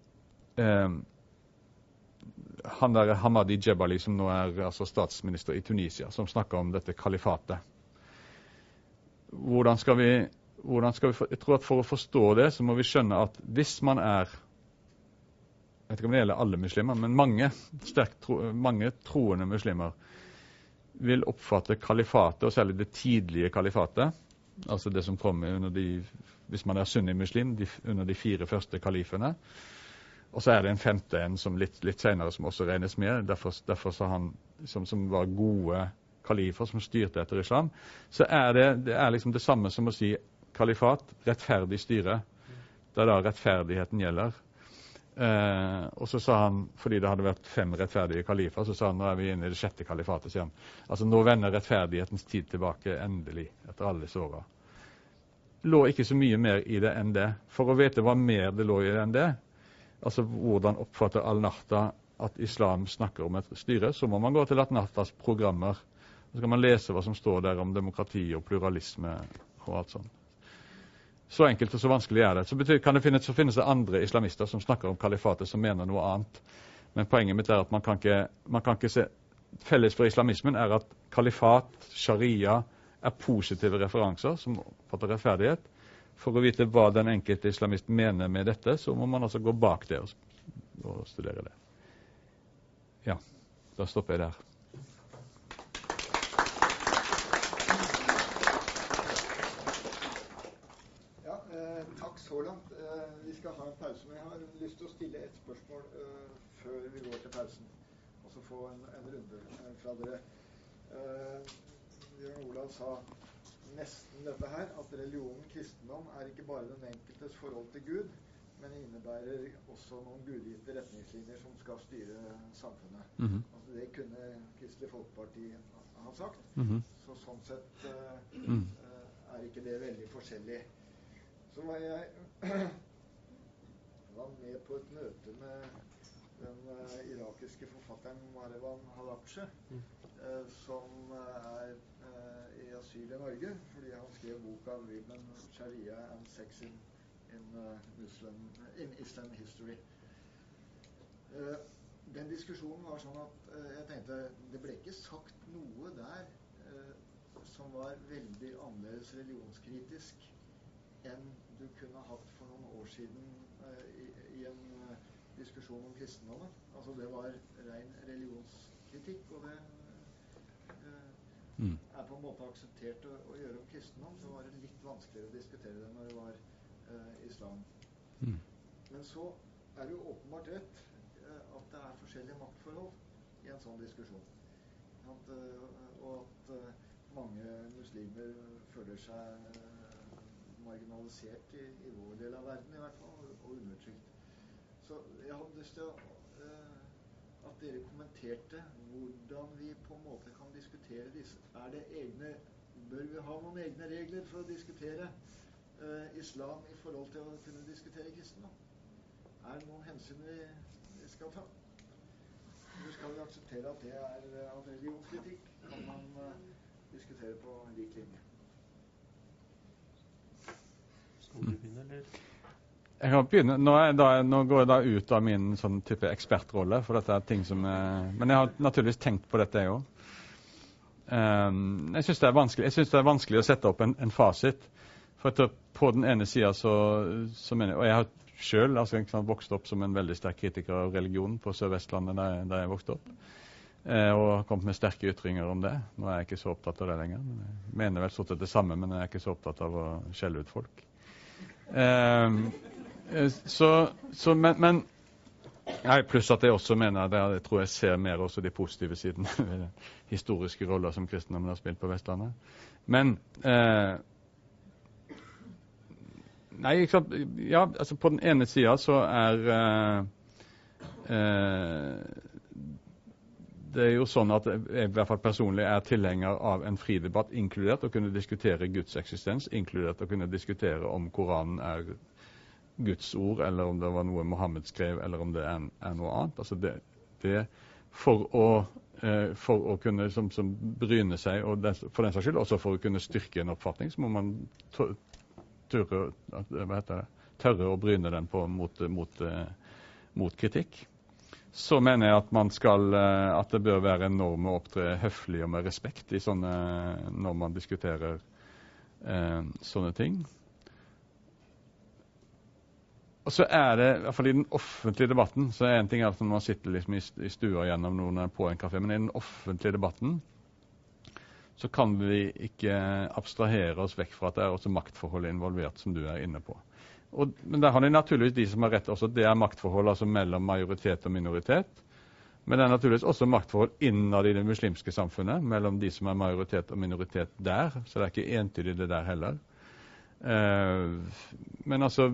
han der Hamadi Jebali, som nå er altså statsminister i Tunisia, som snakker om dette kalifatet. Hvordan skal vi, jeg tror at for å forstå det, så må vi skjønne at hvis man er, jeg vet ikke om det gjelder alle muslimer, men mange troende muslimer vil oppfatte kalifatet, og særlig det tidlige kalifatet, altså det som kom under hvis man er sunni-muslim, under de 4 første kalifene, og så er det en femte en som litt senere som også regnes med, derfor så han som var gode kalifer som styrte etter islam, så er det er liksom det samme som å si kalifat, rettferdig styre, der da rettferdigheten gjelder. Og så sa han, fordi det hadde vært 5 rettferdige kalifer, så sa han, nå er vi inne i det 6. kalifatet, sier han. Altså nå vender rettferdighetens tid tilbake endelig, etter alle disse årene. Lå ikke så mye mer i det enn det. For å vite hva mer det lå i det enn det, altså hvordan oppfatter Al-Nahda at islam snakker om et styre, så må man gå til Al-Nahdas programmer. Så skal man lese hva som står der om demokrati og pluralisme og alt sånt. Så enkelt og så vanskelig er det. Så finnes det andre islamister som snakker om kalifatet som mener noe annet. Men poenget mitt er at man kan ikke se felles for islamismen er at kalifat, sharia er positive referanser som oppfatter rettferdighet. For å vite hva den enkelte islamist mener med dette, så må man altså gå bak det og studere det. Ja, da stopper jeg der. Ja, takk så langt. Vi skal ha en pause, men jeg har lyst til å stille et spørsmål før vi går til pausen. Og så få en runde fra dere. Bjørn Olav sa nesten dette her, at religionen, kristendom, er ikke bare den enkeltes forhold til Gud, men innebærer også noen gudgitte retningslinjer som skal styre samfunnet. Altså det kunne Kristelig Folkeparti ha sagt. Så sånn sett er ikke det veldig forskjellig. Så var jeg med på et møte med den irakiske forfatteren Marwan Halabja, som er i asyl i Norge, fordi han skrev boka Women, Sharia and Sex in in Islam history. Den diskusjonen var sånn at jeg tenkte det ble ikke sagt noe der som var veldig annerledes religionskritisk enn du kunne hatt for noen år siden i en diskusjon om kristendommen. Altså det var ren religionskritikk, og det er på en måte akseptert å gjøre om kristendom. Så var det litt vanskeligere å diskutere det når det var islam. Men så er det jo åpenbart rett at det er forskjellige maktforhold i en sånn diskusjon. Og at mange muslimer føler seg marginalisert i vår del av verden i hvert fall, og undertrykt. Så jeg hadde lyst til at dere kommenterte hvordan vi på en måte kan diskutere disse. Bør vi ha noen egne regler for å diskutere islam i forhold til å kunne diskutere kristendom? Er det noen hensyn vi skal ta? Eller skal vi akseptere at det at religionskritikk kan man diskutere på lik linje? Skal du begynne, eller? Jeg kan begynne. Nå går jeg da ut av min sånn type ekspertrolle, for dette er ting som men jeg har naturligvis tenkt på dette jeg også. Jeg synes det er vanskelig å sette opp en fasit. For på den ene siden så mener jeg, og jeg har selv vokst opp som en veldig sterk kritiker av religion på Sør-Vestlandet der jeg vokste opp, og kommet med sterke ytringer om det. Nå er jeg ikke så opptatt av det lenger. Men jeg mener vel stort sett det samme, men jeg er ikke så opptatt av å skjelle ut folk. Men pluss at jeg også mener at jeg tror jeg ser mer også de positive sidene ved den historiske roller som kristendommen har spilt på Vestlandet. Men nei, ikke sant? Ja, altså på den ene siden så det er jo sånn at jeg i hvert fall personlig er tilhenger av en fri debatt, inkludert å kunne diskutere Guds eksistens, inkludert å kunne diskutere om Koranen er Guds ord, eller om det var noe Mohammed skrev, eller om det er noe annet. Altså det for å kunne som bryne seg, og for den saks skyld også for å kunne styrke en oppfatning, så må man tørre å bryne den mot kritikk. Så mener jeg at det bør være en norm å opptre høflig og med respekt i når man diskuterer sånne ting. Og så er det, i hvert fall i den offentlige debatten, så er en ting at når man sitter liksom i stua gjennom noen på en kafé, men i den offentlige debatten så kan vi ikke abstrahere oss vekk fra at det er også maktforhold involvert, som du er inne på. Men der har de naturligvis de som har rett også. Det er maktforhold altså mellom majoritet og minoritet. Men det er naturligvis også maktforhold innad i det muslimske samfunnet, mellom de som er majoritet og minoritet der. Så det er ikke entydig det der heller. Men altså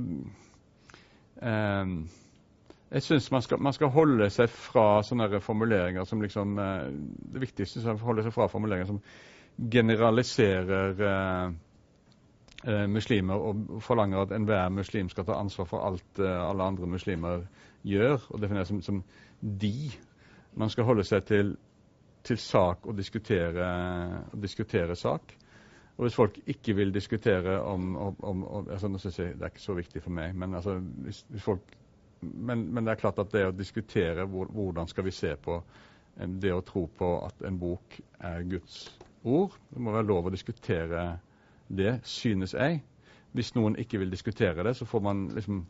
jeg synes man skal holde seg fra sånne formuleringer som liksom det viktigste er å holde seg fra formuleringer som generaliserer muslimer og forlanger at enhver muslim skal ta ansvar for alt alle andre muslimer gjør, og definerer som de. Man skal holde seg til sak og diskutere sak. Og hvis folk ikke vil diskutere altså, nå synes jeg det er ikke så viktig for meg, men altså, hvis folk men det er klart at det å diskutere hvordan skal vi se på det å tro på at en bok er Guds ord, det må være lov å diskutere det, synes jeg. Hvis noen ikke vil diskutere det, så får man liksom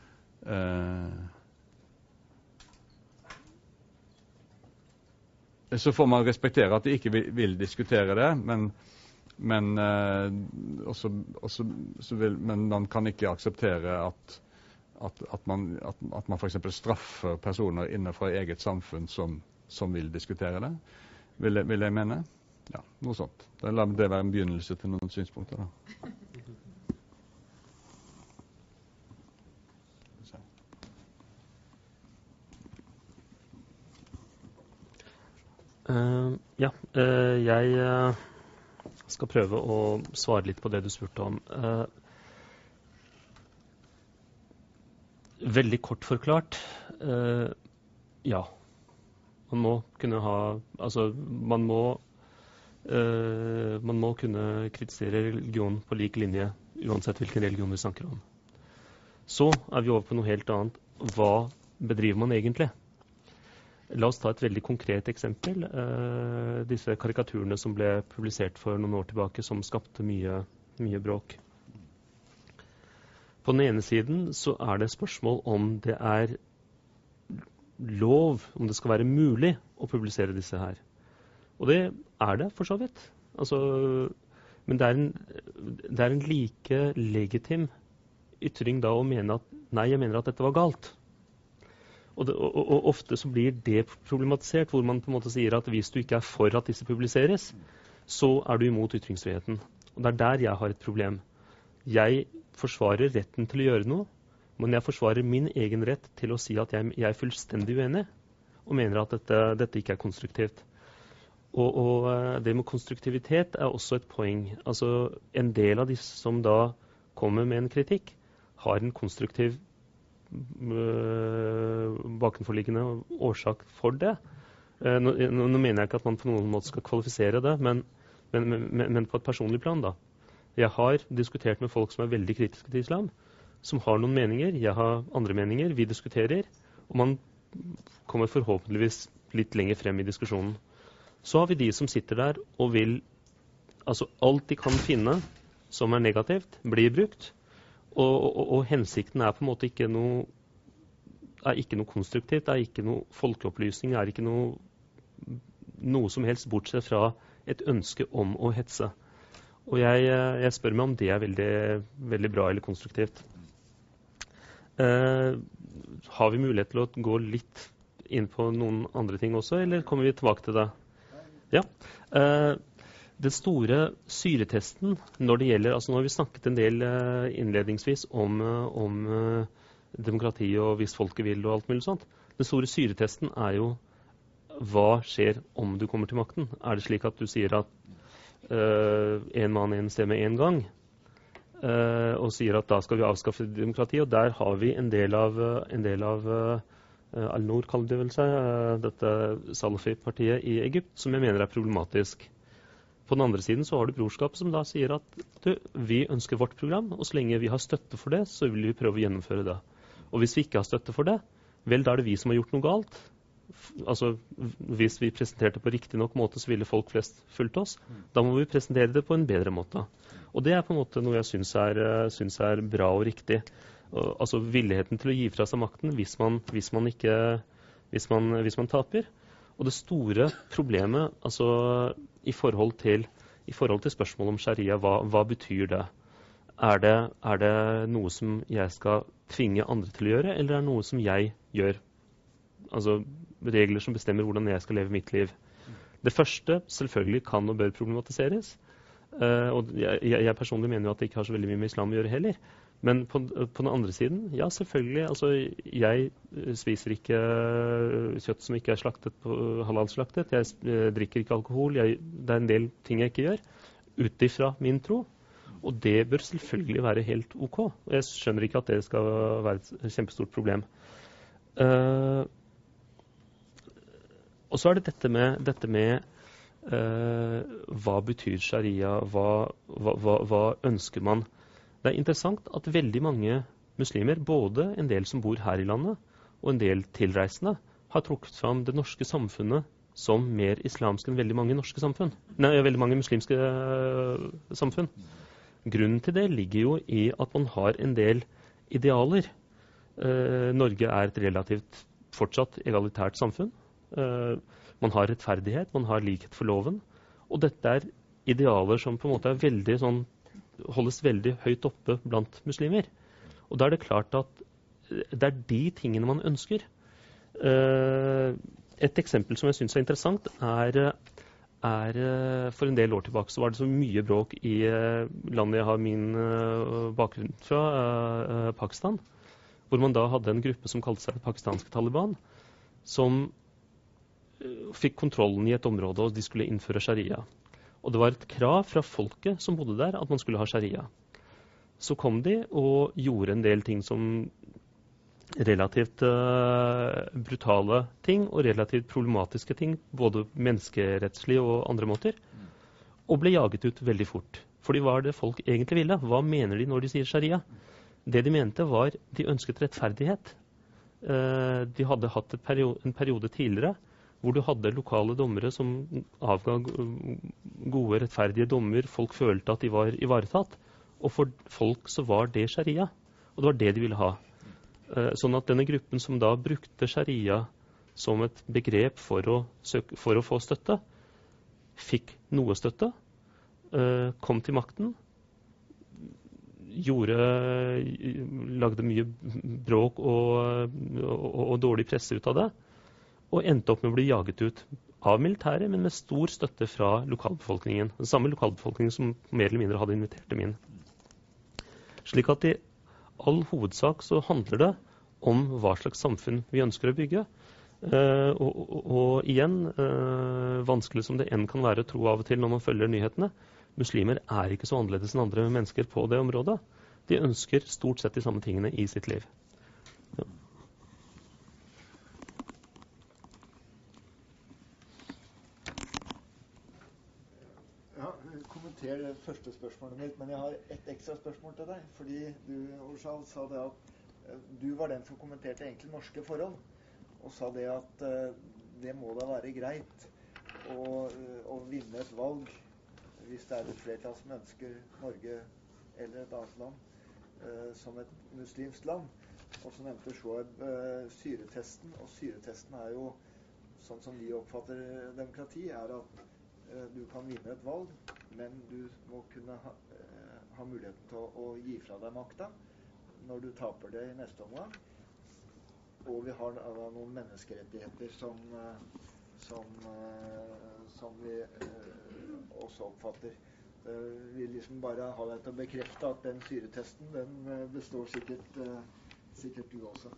så får man respektere at de ikke vil diskutere det, men man kan ikke akseptere at man for eksempel straffer personer innenfor eget samfunn som vil diskutere det, vil jeg mene. Ja, noe sånt. La det være en begynnelse til noen synspunkter da. Jeg skal prøve å svare litt på det du spurte om. Veldig kort forklart, ja. Man må kunne kunne kritisere religion på lik linje, uansett hvilken religion vi snakker om. Så vi over på noe helt annet. Hva bedriver man egentlig? La oss ta et veldig konkret eksempel. Disse karikaturene som ble publisert for noen år tilbake, som skapte mye bråk. På den ene siden så det spørsmål om det lov, om det skal være mulig å publisere disse her. Og det det for så vidt. Altså, men det en like legitim ytring da å mene at nei, jeg mener at dette var galt. Og ofte så blir det problematisert, hvor man på en måte sier at hvis du ikke for at disse publiseres, så du imot ytringsfriheten. Og det der jeg har et problem. Jeg forsvarer retten til å gjøre noe, men jeg forsvarer min egen rett til å si at jeg fullstendig uenig, og mener at dette ikke konstruktivt. Og det med konstruktivitet også et poeng. Altså, en del av disse som da kommer med en kritikk, har en konstruktiv bakenforliggende årsak for det. Nå mener jeg ikke at man på noen måte skal kvalifisere det, men på et personlig plan da. Jeg har diskutert med folk som veldig kritiske til islam, som har noen meninger, jeg har andre meninger, vi diskuterer, og man kommer forhåpentligvis litt lenger frem i diskusjonen. Så har vi de som sitter der og vil, altså alt de kan finne som negativt, blir brukt, og hensikten på en måte ikke noe konstruktivt, ikke noe folkeopplysning, ikke noe som helst bortsett fra et ønske om å hetse. Og jeg spør meg om det veldig, veldig bra eller konstruktivt. Har vi mulighet til å gå litt inn på noen andre ting også, eller kommer vi tilbake til det? Ja. Den store syretesten når det gjelder, altså nå har vi snakket en del innledningsvis om demokrati og hvis folket vil og alt mulig sånt. Den store syretesten jo hva skjer om du kommer til makten? Det slik at du sier at en mann en stemme en gang, og sier at da skal vi avskaffe demokrati, og der har vi en del av Al-Noor kaller det vel seg, dette Salafi-partiet i Egypt, som jeg mener problematisk. På den andre siden så har du Brorskap som da sier at vi ønsker vårt program, og så lenge vi har støtte for det, så vil vi prøve å gjennomføre det. Og hvis vi ikke har støtte for det, vel da det vi som har gjort noe galt. Altså, hvis vi presenterte på riktig nok måte, så ville folk flest fulgt oss. Da må vi presentere det på en bedre måte. Og det på en måte noe jeg synes er bra og riktig. Altså villigheten til å gi fra seg makten hvis man taper. Og det store problemet, altså i forhold til spørsmålet om sharia, hva betyr det? Det noe som jeg skal tvinge andre til å gjøre, eller det noe som jeg gjør? Altså regler som bestemmer hvordan jeg skal leve mitt liv. Det første selvfølgelig kan og bør problematiseres. Og jeg personlig mener jo at det ikke har så veldig mye med islam å gjøre heller. Men på den andre siden, ja selvfølgelig, altså jeg spiser ikke kjøtt som ikke slaktet på halal-slaktet, jeg drikker ikke alkohol, det en del ting jeg ikke gjør, ut ifra min tro. Og det bør selvfølgelig være helt ok. Jeg skjønner ikke at det skal være et kjempestort problem. Og så det dette med hva betyr sharia, hva ønsker man? Det interessant at veldig mange muslimer, både en del som bor her i landet, og en del tilreisende, har trukket fram det norske samfunnet som mer islamsk enn veldig mange norske samfunn. Nei, veldig mange muslimske samfunn. Grunnen til det ligger jo i at man har en del idealer. Norge et relativt fortsatt egalitært samfunn. Man har rettferdighet, man har likhet for loven. Og dette idealer som på en måte veldig sånn, holdes veldig høyt oppe blant muslimer. Og da det klart at det de tingene man ønsker. Et eksempel som jeg synes interessant for en del år tilbake så var det så mye bråk i landet jeg har min bakgrunn fra, Pakistan, hvor man da hadde en gruppe som kalte seg pakistanske Taliban, som fikk kontrollen i et område, og de skulle innføre sharia. Og det var et krav fra folket som bodde der at man skulle ha sharia. Så kom de og gjorde en del ting som relativt brutale ting og relativt problematiske ting, både menneskerettslige og andre måter, og ble jaget ut veldig fort. Fordi hva det folk egentlig ville? Hva mener de når de sier sharia? Det de mente var, de ønsket rettferdighet. De hadde hatt en periode tidligere hvor du hadde lokale dommere som avga gode, rettferdige dommer. Folk følte at de var ivaretatt. Og for folk så var det sharia. Og det var det de ville ha. Sånn at denne gruppen som da brukte sharia som et begrep for å få støtte, fikk noe støtte, kom til makten, lagde mye bråk og dårlig presse ut av det, og endte opp med å bli jaget ut av militæret, men med stor støtte fra lokalbefolkningen. Den samme lokalbefolkningen som mer eller mindre hadde invitert dem inn. Slik at i all hovedsak så handler det om hva slags samfunn vi ønsker å bygge. Og igjen, vanskelig som det enn kan være å tro av og til når man følger nyhetene, muslimer er ikke så annerledes enn andre mennesker på det området. De ønsker stort sett de samme tingene i sitt liv. Ja. Kommenter det første spørsmålet mitt, men jeg har et ekstra spørsmål til deg. Fordi du, Orshal, sa det at du var den som kommenterte egentlig norske forhold, og sa det at det må da være greit å vinne et valg hvis det er et flertall som ønsker Norge eller et annet land som et muslimsk land. Og så nevnte Shoaib syretesten, og syretesten er jo, sånn som vi oppfatter demokrati, er at du kan vinne et valg, men du må kunne ha muligheten til å gi fra deg makta når du taper det i neste omgang. Og vi har noen menneskerettigheter som vi også oppfatter. Vi liksom bare har deg til å bekrefte at den syretesten, den består sikkert du også.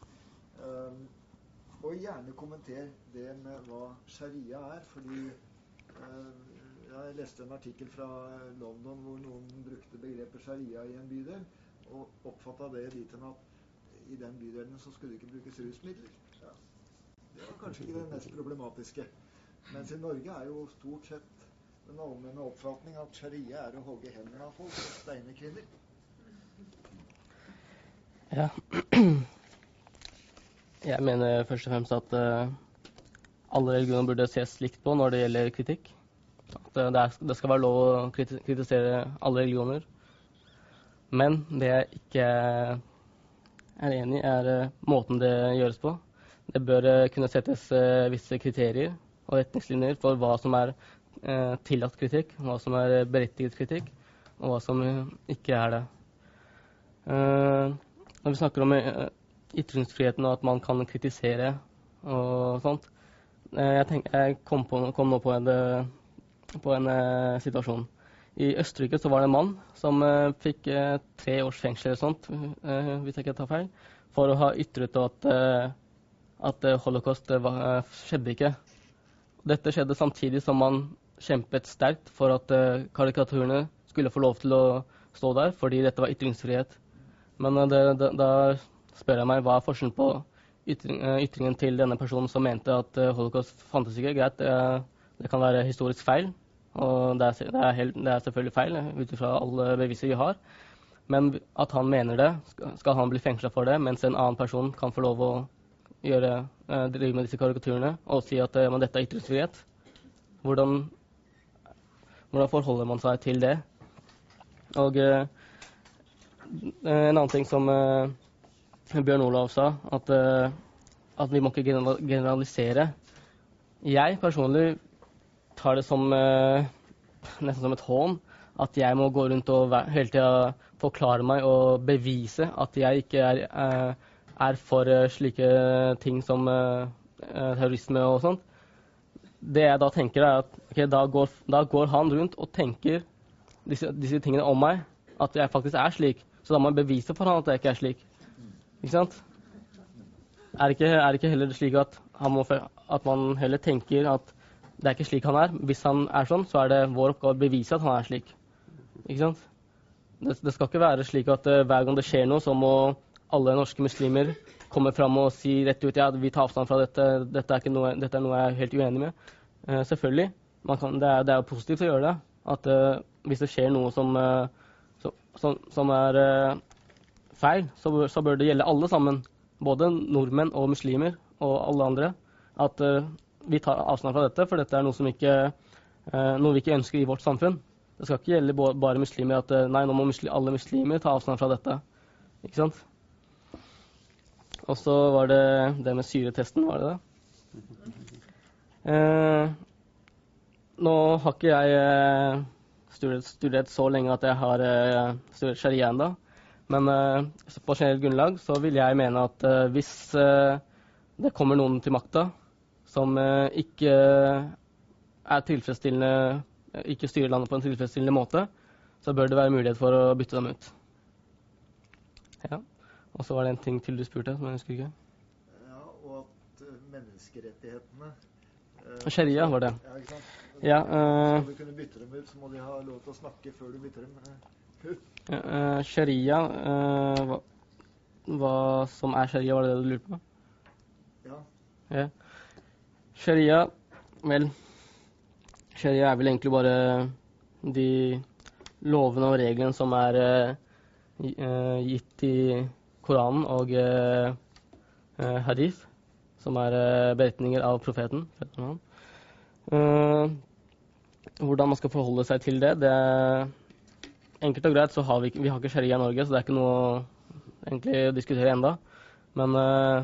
Og gjerne kommenter det med hva sharia er, fordi jeg leste en artikkel fra London hvor noen brukte begrepet sharia i en bydel, og oppfattet det dit at i den bydelen så skulle det ikke brukes rusmidler. Ja. Det var kanskje ikke det mest problematiske. Mens i Norge er jo stort sett den allmenne oppfatning at sharia er å hogge hendene av folk og steine kvinner. Ja. Jeg mener først og fremst at alle religioner burde ses likt på når det gjelder kritikk. At det skal være lov å kritisere alle religioner. Men det jeg ikke er enig i, er måten det gjøres på. Det bør kunne settes visse kriterier og retningslinjer for hva som er tillatt kritikk, hva som er berettiget kritikk, og hva som ikke er det. Når vi snakker om ytringsfriheten og at man kan kritisere og sånt, jeg kom nå på en situasjon. I Østerrike så var det en mann som fikk 3 års fengsel eller sånt, hvis jeg ikke tar feil, for å ha ytret at holocaust skjedde ikke. Dette skjedde samtidig som man kjempet sterkt for at karikaturene skulle få lov til å stå der, fordi dette var ytringsfrihet. Men da spør jeg meg, hva er forskjellen på ytringen til denne personen som mente at holocaust fantes ikke? Greit, det kan være historisk feil, og det er selvfølgelig feil ut fra alle beviser vi har. Men at han mener det, skal han bli fengslet for det, mens en annen person kan få lov å drive med disse karikaturene og si at dette er ytringsfrihet. Hvordan forholder man seg til det? Og en annen ting som Bjørn Olav sa, at vi må ikke generalisere. Jeg personlig tar det som nesten som et hån at jeg må gå rundt og hele tiden forklare meg og bevise at jeg ikke er for slike ting som terrorisme og sånt. Det jeg da tenker er at okay, da går han rundt og tenker disse tingene om meg, at jeg faktisk er slik. Så da må jeg bevise for han at jeg ikke er slik. Ikke sant? Er ikke heller slik at man heller tenker at det er ikke slik han er. Hvis han er sånn, så er det vår oppgave å bevise at han er slik. Ikke sant? Det skal ikke være slik at hver gang det skjer noe, så må alle norske muslimer komme fram og si rett ut, ja, vi tar avstand fra dette, dette er noe jeg er helt uenig med. Selvfølgelig, det er jo positivt å gjøre det. At hvis det skjer noe som er feil, så bør det gjelde alle sammen, både nordmenn og muslimer og alle andre, at vi tar avstand fra dette, for dette er noe vi ikke ønsker i vårt samfunn. Det skal ikke gjelde bare muslimer at nei, nå må alle muslimer ta avstand fra dette. Ikke sant? Og så var det med syretesten, var det det? Nå har ikke jeg studert så lenge at jeg har studert sharia enda, men på generelt grunnlag så vil jeg mene at hvis det kommer noen til makta som ikke er tilfredsstillende, ikke styrer landet på en tilfredsstillende måte, så bør det være mulighet for å bytte dem ut. Ja. Og så var det en ting til du spurte, som jeg husker ikke. Ja, og at menneskerettighetene... Sharia var det. Ja, ikke sant? Ja, skal du kunne bytte dem ut, så må de ha lov til å snakke før du bytter dem ut. Sharia, hva som er sharia, var det du lurte på? Ja. Sharia, vel, sharia er vel egentlig bare de lovene og reglene som er gitt i Koranen og hadith, som er beretninger av profeten. Hvordan man skal forholde seg til det, det er enkelt og greit, så har vi har ikke sharia i Norge, så det er ikke noe egentlig å diskutere enda. Men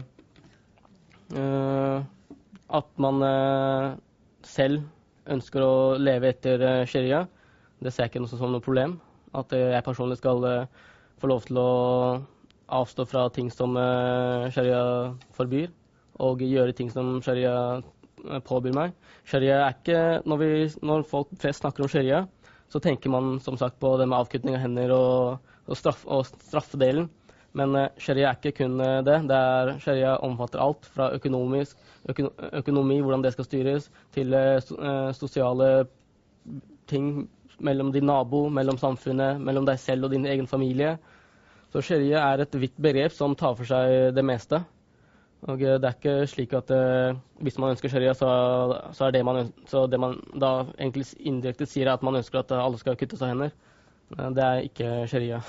at man selv ønsker å leve etter sharia, det ser jeg ikke som noe problem. At jeg personlig skal få lov til å avstå fra ting som sharia forbyr, og gjøre ting som sharia påbyr meg. Sharia er ikke, når folk flest snakker om sharia, så tenker man som sagt på det med avkutning av hender og straffedelen. Men sharia er ikke kun det. Sharia omfatter alt fra økonomi, hvordan det skal styres, til sosiale ting mellom din nabo, mellom samfunnet, mellom deg selv og din egen familie. Så sharia er et vidt begrep som tar for seg det meste. Og det er ikke slik at hvis man ønsker sharia, så er det man da egentlig indirekte sier at man ønsker at alle skal kutte seg hender. Det er ikke sharia.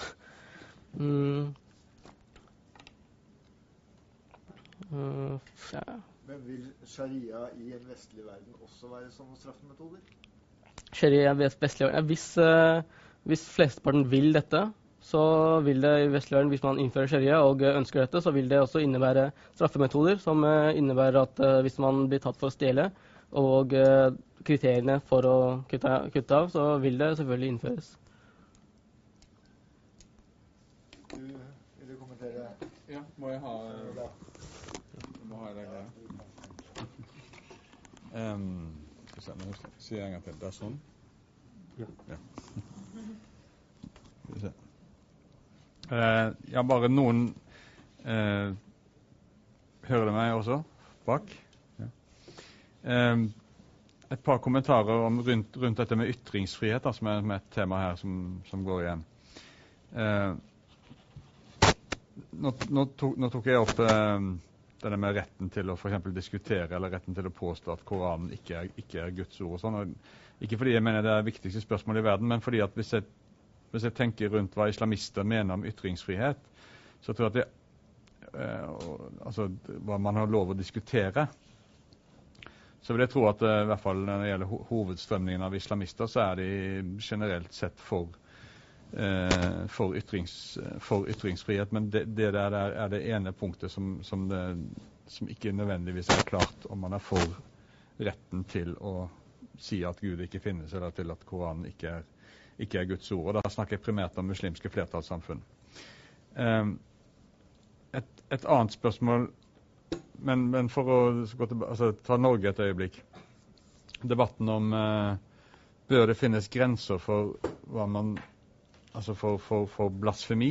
Ja. Men vil sharia i en vestlig verden også være sånne straffemetoder? Sharia i vestlig verden, hvis flesteparten vil dette, så vil det i vestlig verden, hvis man innfører sharia og ønsker dette, så vil det også innebære straffemetoder, som innebærer at hvis man blir tatt for å stjele, og kriteriene for å kutte av, så vil det selvfølgelig innføres. Vil du kommentere? Ja, må jeg ha det greia. Skal vi se, nå sier jeg en gang til. Det er sånn? Ja. Skal vi se. Ja, bare noen hører du meg også bak? Ja. Et par kommentarer rundt dette med ytringsfrihet, da, som er et tema her som går igjen. Nå tok jeg opp denne med retten til å for eksempel diskutere, eller retten til å påstå at Koranen ikke er Guds ord og sånn. Og ikke fordi jeg mener det er det viktigste spørsmålet i verden, men fordi at hvis jeg tenker rundt hva islamister mener om ytringsfrihet, så tror jeg at hva man har lov å diskutere, så vil jeg tro at i hvert fall når det gjelder hovedstrømningen av islamister, så er de generelt sett for ytringsfrihet. Men det der er det ene punktet som ikke nødvendigvis er klart om man er for retten til å si at Gud ikke finnes, eller til at Koranen ikke er Guds ord. Og da snakker jeg primært om muslimske flertallssamfunn. Et annet spørsmål, men for å ta Norge et øyeblikk. Debatten om bør det finnes grenser for hva man, for blasfemi,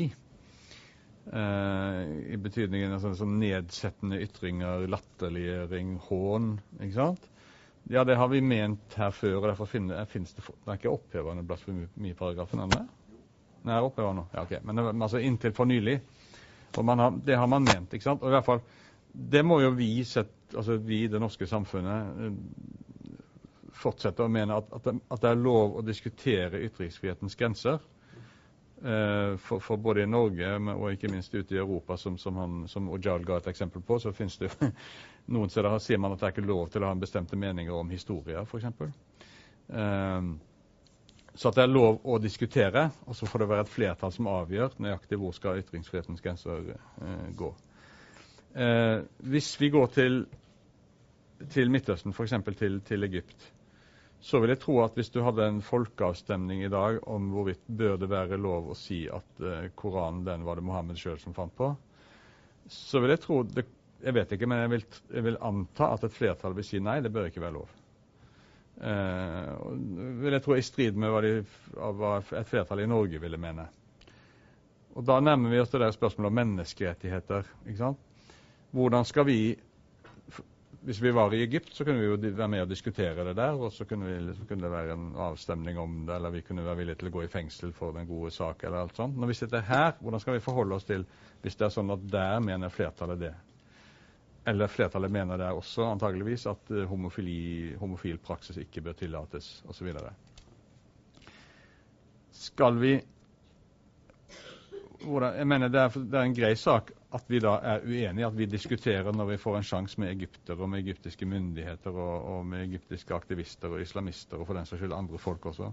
i betydningen sånn nedsettende ytringer, latterliggjøring, hån, ikke sant? Ja, det har vi ment her før, og derfor finnes det ikke opphevet denne blasfemiparagrafen, er det? Nei, er opphevet nå. Ja, ok. Men inntil for nylig. Og det har man ment, ikke sant? Og i hvert fall, det må jo vi i det norske samfunnet, fortsette å mene at det er lov å diskutere ytringsfrihetens grenser, For både i Norge og ikke minst ute i Europa, som Ojal ga et eksempel på, så finnes det noen steder sier man at det er ikke lov til å ha en bestemte meninger om historier, for eksempel. Så at det er lov å diskutere, og så får det være et flertall som avgjør nøyaktig hvor skal ytringsfrihetens grenser gå. Hvis vi går til Midtøsten, for eksempel til Egypt, så vil jeg tro at hvis du hadde en folkeavstemning i dag om hvorvidt bør det være lov å si at Koranen, den var det Mohammed selv som fant på, så vil jeg tro, jeg vet ikke, men jeg vil anta at et flertall vil si nei, det bør ikke være lov. Vil jeg tro i strid med hva et flertall i Norge ville mene. Og da nærmer vi oss til det spørsmålet om menneskerettigheter, ikke sant? Hvordan skal vi, hvis vi var i Egypt, så kunne vi jo være med og diskutere det der, og så kunne det være en avstemning om det, eller vi kunne være villige til å gå i fengsel for den gode sak, eller alt sånt. Når vi sitter her, hvordan skal vi forholde oss til, hvis det er sånn at der mener flertallet det? Eller flertallet mener det også, antageligvis, at homofil praksis ikke bør tillates, og så videre. Skal vi, jeg mener det er en grei sak at vi da er uenige, at vi diskuterer når vi får en sjanse med egypter og med egyptiske myndigheter og med egyptiske aktivister og islamister og for den saks skyld andre folk også.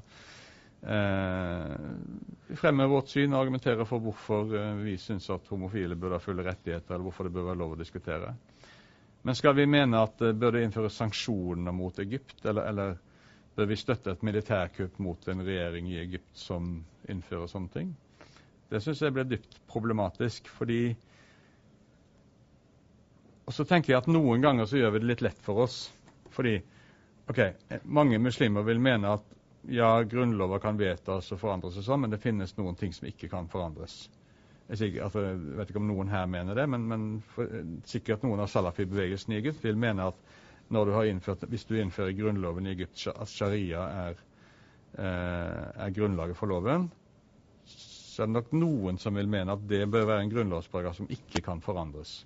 Vi fremmer vårt syn og argumenterer for hvorfor vi synes at homofile bør ha fulle rettigheter, eller hvorfor det bør være lov å diskutere. Men skal vi mene at bør det innføres sanksjoner mot Egypt, eller bør vi støtte et militærkupp mot en regjering i Egypt som innfører sånne ting? Det synes jeg blir dypt problematisk, fordi og så tenker jeg at noen ganger så gjør vi det litt lett for oss, fordi mange muslimer vil mene at ja, grunnlover kan vedtas og forandres og sånn, men det finnes noen ting som ikke kan forandres. Jeg vet ikke om noen her mener det, men sikkert noen av Salafi-bevegelsen i Egypt vil mene at hvis du innfører grunnloven i Egypt, at sharia er grunnlaget for loven, så er det nok noen som vil mene at det bør være en grunnlovsparagraf som ikke kan forandres.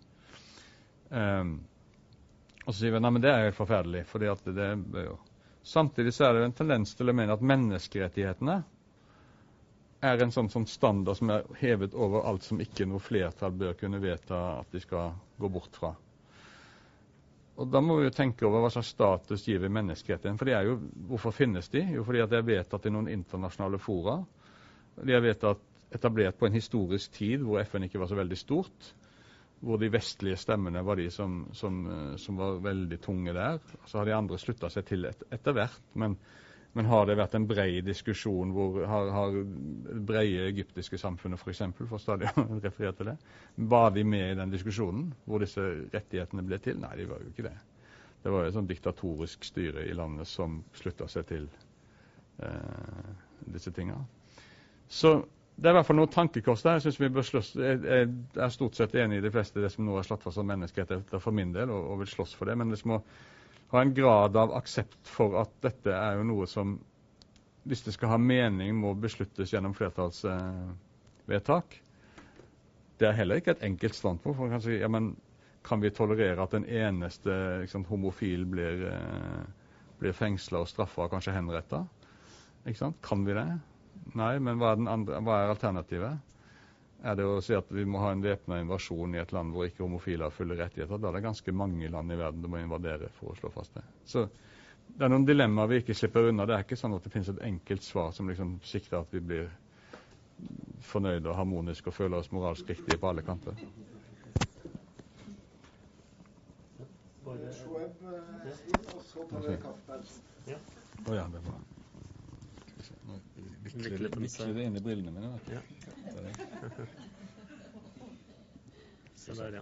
Og så sier vi, nei, men det er helt forferdelig, fordi at det bør jo. Samtidig så er det en tendens til å mene at menneskerettighetene er en sånn standard som er hevet over alt som ikke noe flertall bør kunne vedta at de skal gå bort fra. Og da må vi jo tenke over hva slags status gir vi menneskerettighetene, for det er jo, hvorfor finnes de? Jo, fordi at det er vedtatt i noen internasjonale fora. De er vedtatt etablert på en historisk tid hvor FN ikke var så veldig stort, hvor de vestlige stemmene var de som var veldig tunge der. Så har de andre sluttet seg til etter hvert, men har det vært en bred diskusjon hvor har brede egyptiske samfunnet for eksempel, for stadig å referere til det, var de med i den diskusjonen hvor disse rettighetene ble til? Nei, de var jo ikke det. Det var jo et sånn diktatorisk styre i landet som sluttet seg til disse tingene. Så det er i hvert fall noen tankekors der. Jeg synes vi bør slåss. Jeg er stort sett enig i de fleste det som nå er slått fast som menneskerettigheter for min del, og vil slåss for det, men det må ha en grad av aksept for at dette er jo noe som, hvis det skal ha mening, må besluttes gjennom flertallsvedtak. Det er heller ikke et enkelt standpunkt, for man kan si, ja, men kan vi tolerere at den eneste homofil blir fengslet og straffet og kanskje henrettet? Ikke sant? Kan vi det? Nei, men hva er alternativet? Er det å si at vi må ha en væpnet invasjon i et land hvor ikke homofile har fulle rettigheter? Da er det ganske mange land i verden du må invadere for å slå fast det. Så det er noen dilemmaer vi ikke slipper unna. Det er ikke sånn at det finnes et enkelt svar som sikrer at vi blir fornøyde og harmoniske og føler oss moralsk riktige på alle kanter. Shoaib, og så tar vi kaffepause. Ja, det er bra. Vikler det inn i brillene mine, vet du. Ja. Se der, ja.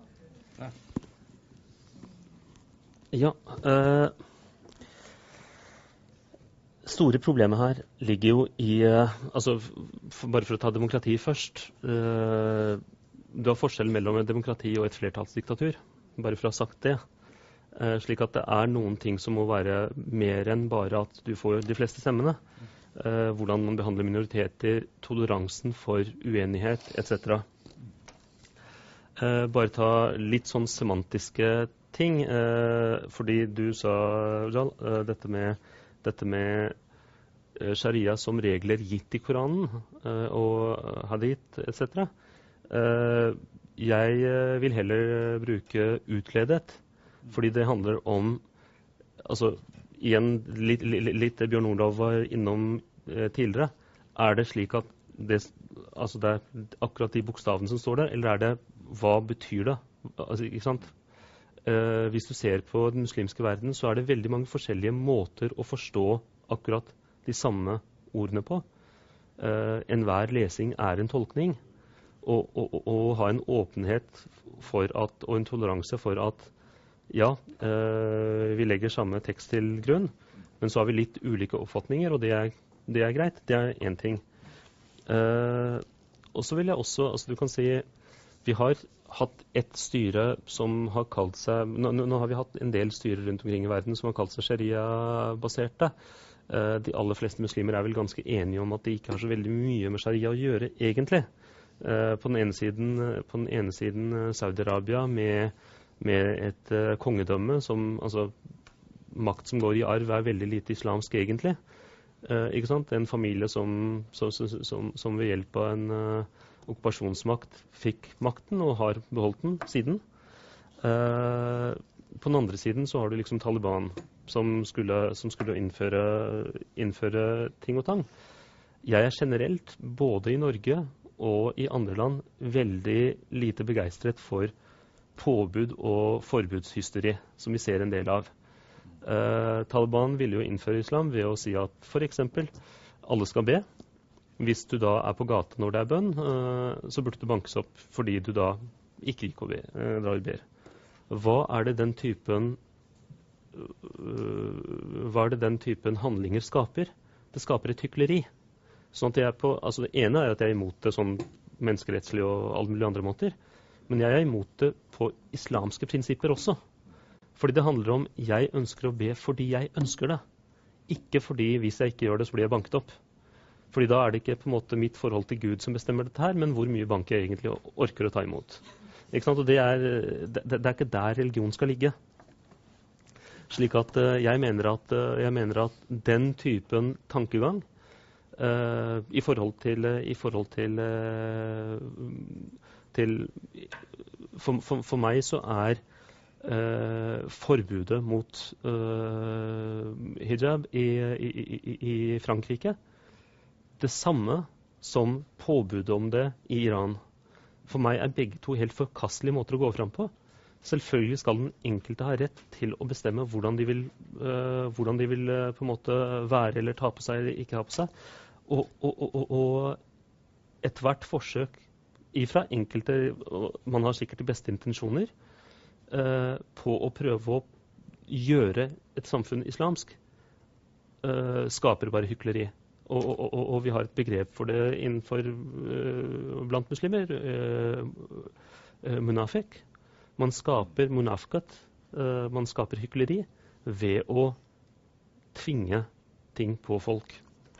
Store problemet her ligger jo i, bare for å ta demokrati først, du har forskjell mellom et demokrati og et flertallsdiktatur, bare for å ha sagt det. Slik at det er noen ting som må være mer enn bare at du får de fleste stemmene. Hvordan man behandler minoriteter, toleransen for uenighet, etc. Bare ta litt sånn semantiske ting, fordi du sa, Ojal, dette med sharia som regler gitt i Koranen og hadith etc. Jeg vil heller bruke utledet, fordi det handler om, altså igjen litt det Bjørn Olav var innom tidligere, er det slik at det er akkurat de bokstavene som står der, eller er det, hva betyr det? Altså, ikke sant? Hvis du ser på den muslimske verden, så er det veldig mange forskjellige måter å forstå akkurat de samme ordene på. Enhver lesing er en tolkning, og ha en åpenhet for at, og en toleranse for at ja, vi legger samme tekst til grunn, men så har vi litt ulike oppfatninger, og det er greit. Det er en ting. Og så vil jeg også, altså du kan si, vi har hatt et styre som har kalt seg, nå har vi hatt en del styrer rundt omkring i verden som har kalt seg sharia-baserte. De aller fleste muslimer er vel ganske enige om at de ikke har så veldig mye med sharia å gjøre, egentlig. På den ene siden Saudi-Arabia med et kongedømme som, altså makt som går i arv er veldig lite islamsk egentlig. Ikke sant? En familie som ved hjelp av en okkupasjonsmakt fikk makten og har beholdt den siden. På den andre siden så har du liksom Taliban som skulle innføre ting og tang. Jeg er generelt, både i Norge og i andre land, veldig lite begeistret for påbud og forbudshysteri, som vi ser en del av. Taliban ville jo innføre islam ved å si at for eksempel alle skal be. Hvis du da er på gata når det er bønn, så burde du bankes opp fordi du da ikke gikk og ber. Hva er det den typen handlinger skaper? Det skaper et hykleri. Sånn at altså det ene er at jeg er imot det sånn menneskerettslig og alle mulige andre måter, men jeg er imot det på islamske prinsipper også. Fordi det handler om jeg ønsker å be fordi jeg ønsker det. Ikke fordi hvis jeg ikke gjør det, så blir jeg banket opp. Fordi da er det ikke på en måte mitt forhold til Gud som bestemmer dette her, men hvor mye bank jeg egentlig orker å ta imot. Ikke sant? Og det er ikke der religion skal ligge. Slik at jeg mener at den typen tankegang i forhold til for meg så er forbudet mot hijab i Frankrike det samme som påbudet om det i Iran. For meg er begge to helt forkastelige måter å gå fram på. Selvfølgelig skal den enkelte ha rett til å bestemme hvordan de vil på en måte være eller ta på seg eller ikke ha på seg. Og ethvert forsøk ifra enkelte, man har sikkert de beste intensjoner, på å prøve å gjøre et samfunn islamsk, skaper bare hykleri. Og vi har et begrep for det innenfor blant muslimer, munafik. Man skaper munafkat, man skaper hykleri ved å tvinge ting på folk.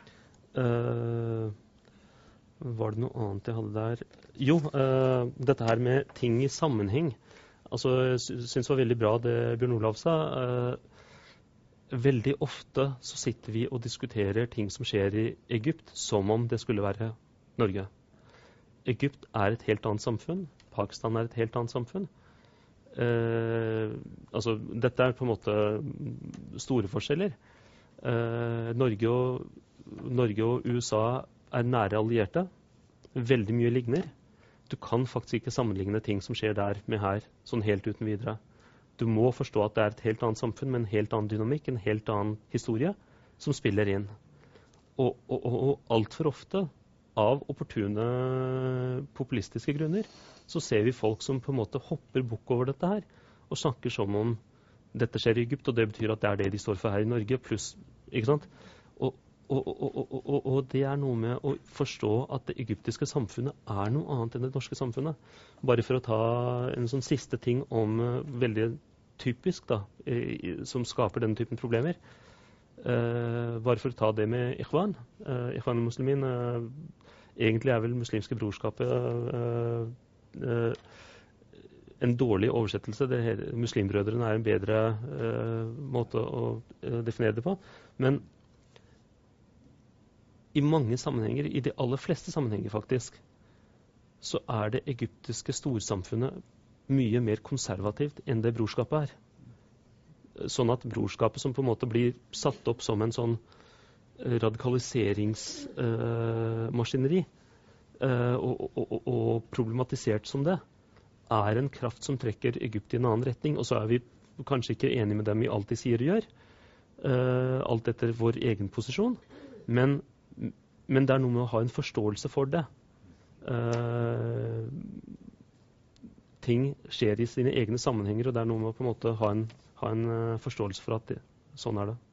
Var det noe annet jeg hadde der? Jo, dette her med ting i sammenheng. Altså, jeg synes det var veldig bra det Bjørn Olav sa. Veldig ofte så sitter vi og diskuterer ting som skjer i Egypt som om det skulle være Norge. Egypt er et helt annet samfunn. Pakistan er et helt annet samfunn. Altså, dette er på en måte store forskjeller. Norge og USA er nære allierte. Veldig mye ligner. Du kan faktisk ikke sammenligne ting som skjer der med her, sånn helt uten videre. Du må forstå at det er et helt annet samfunn med en helt annen dynamikk, en helt annen historie som spiller inn. Og alt for ofte, av opportune populistiske grunner, så ser vi folk som på en måte hopper bukk over dette her, og snakker som om dette skjer i Egypt, og det betyr at det er det de står for her i Norge, pluss, ikke sant? Og det er noe med å forstå at det egyptiske samfunnet er noe annet enn det norske samfunnet. Bare for å ta en sånn siste ting om veldig typisk da, som skaper denne typen problemer. Bare for å ta det med Ikhwan. Ikhwan muslimin, egentlig er vel muslimske brorskapet en dårlig oversettelse. Muslimbrødrene er en bedre måte å definere det på. Men i mange sammenhenger, i de aller fleste sammenhenger faktisk, så det egyptiske storsamfunnet mye mer konservativt enn det brorskapet er. Sånn at brorskapet som på en måte blir satt opp som en sånn radikaliseringsmaskineri og problematisert som det, en kraft som trekker Egypt i en annen retning. Og så vi kanskje ikke enige med dem i alt de sier og gjør, alt etter vår egen posisjon, men det noe med å ha en forståelse for det. Ting skjer i sine egne sammenhenger, og det noe med å på en måte ha en forståelse for at sånn det.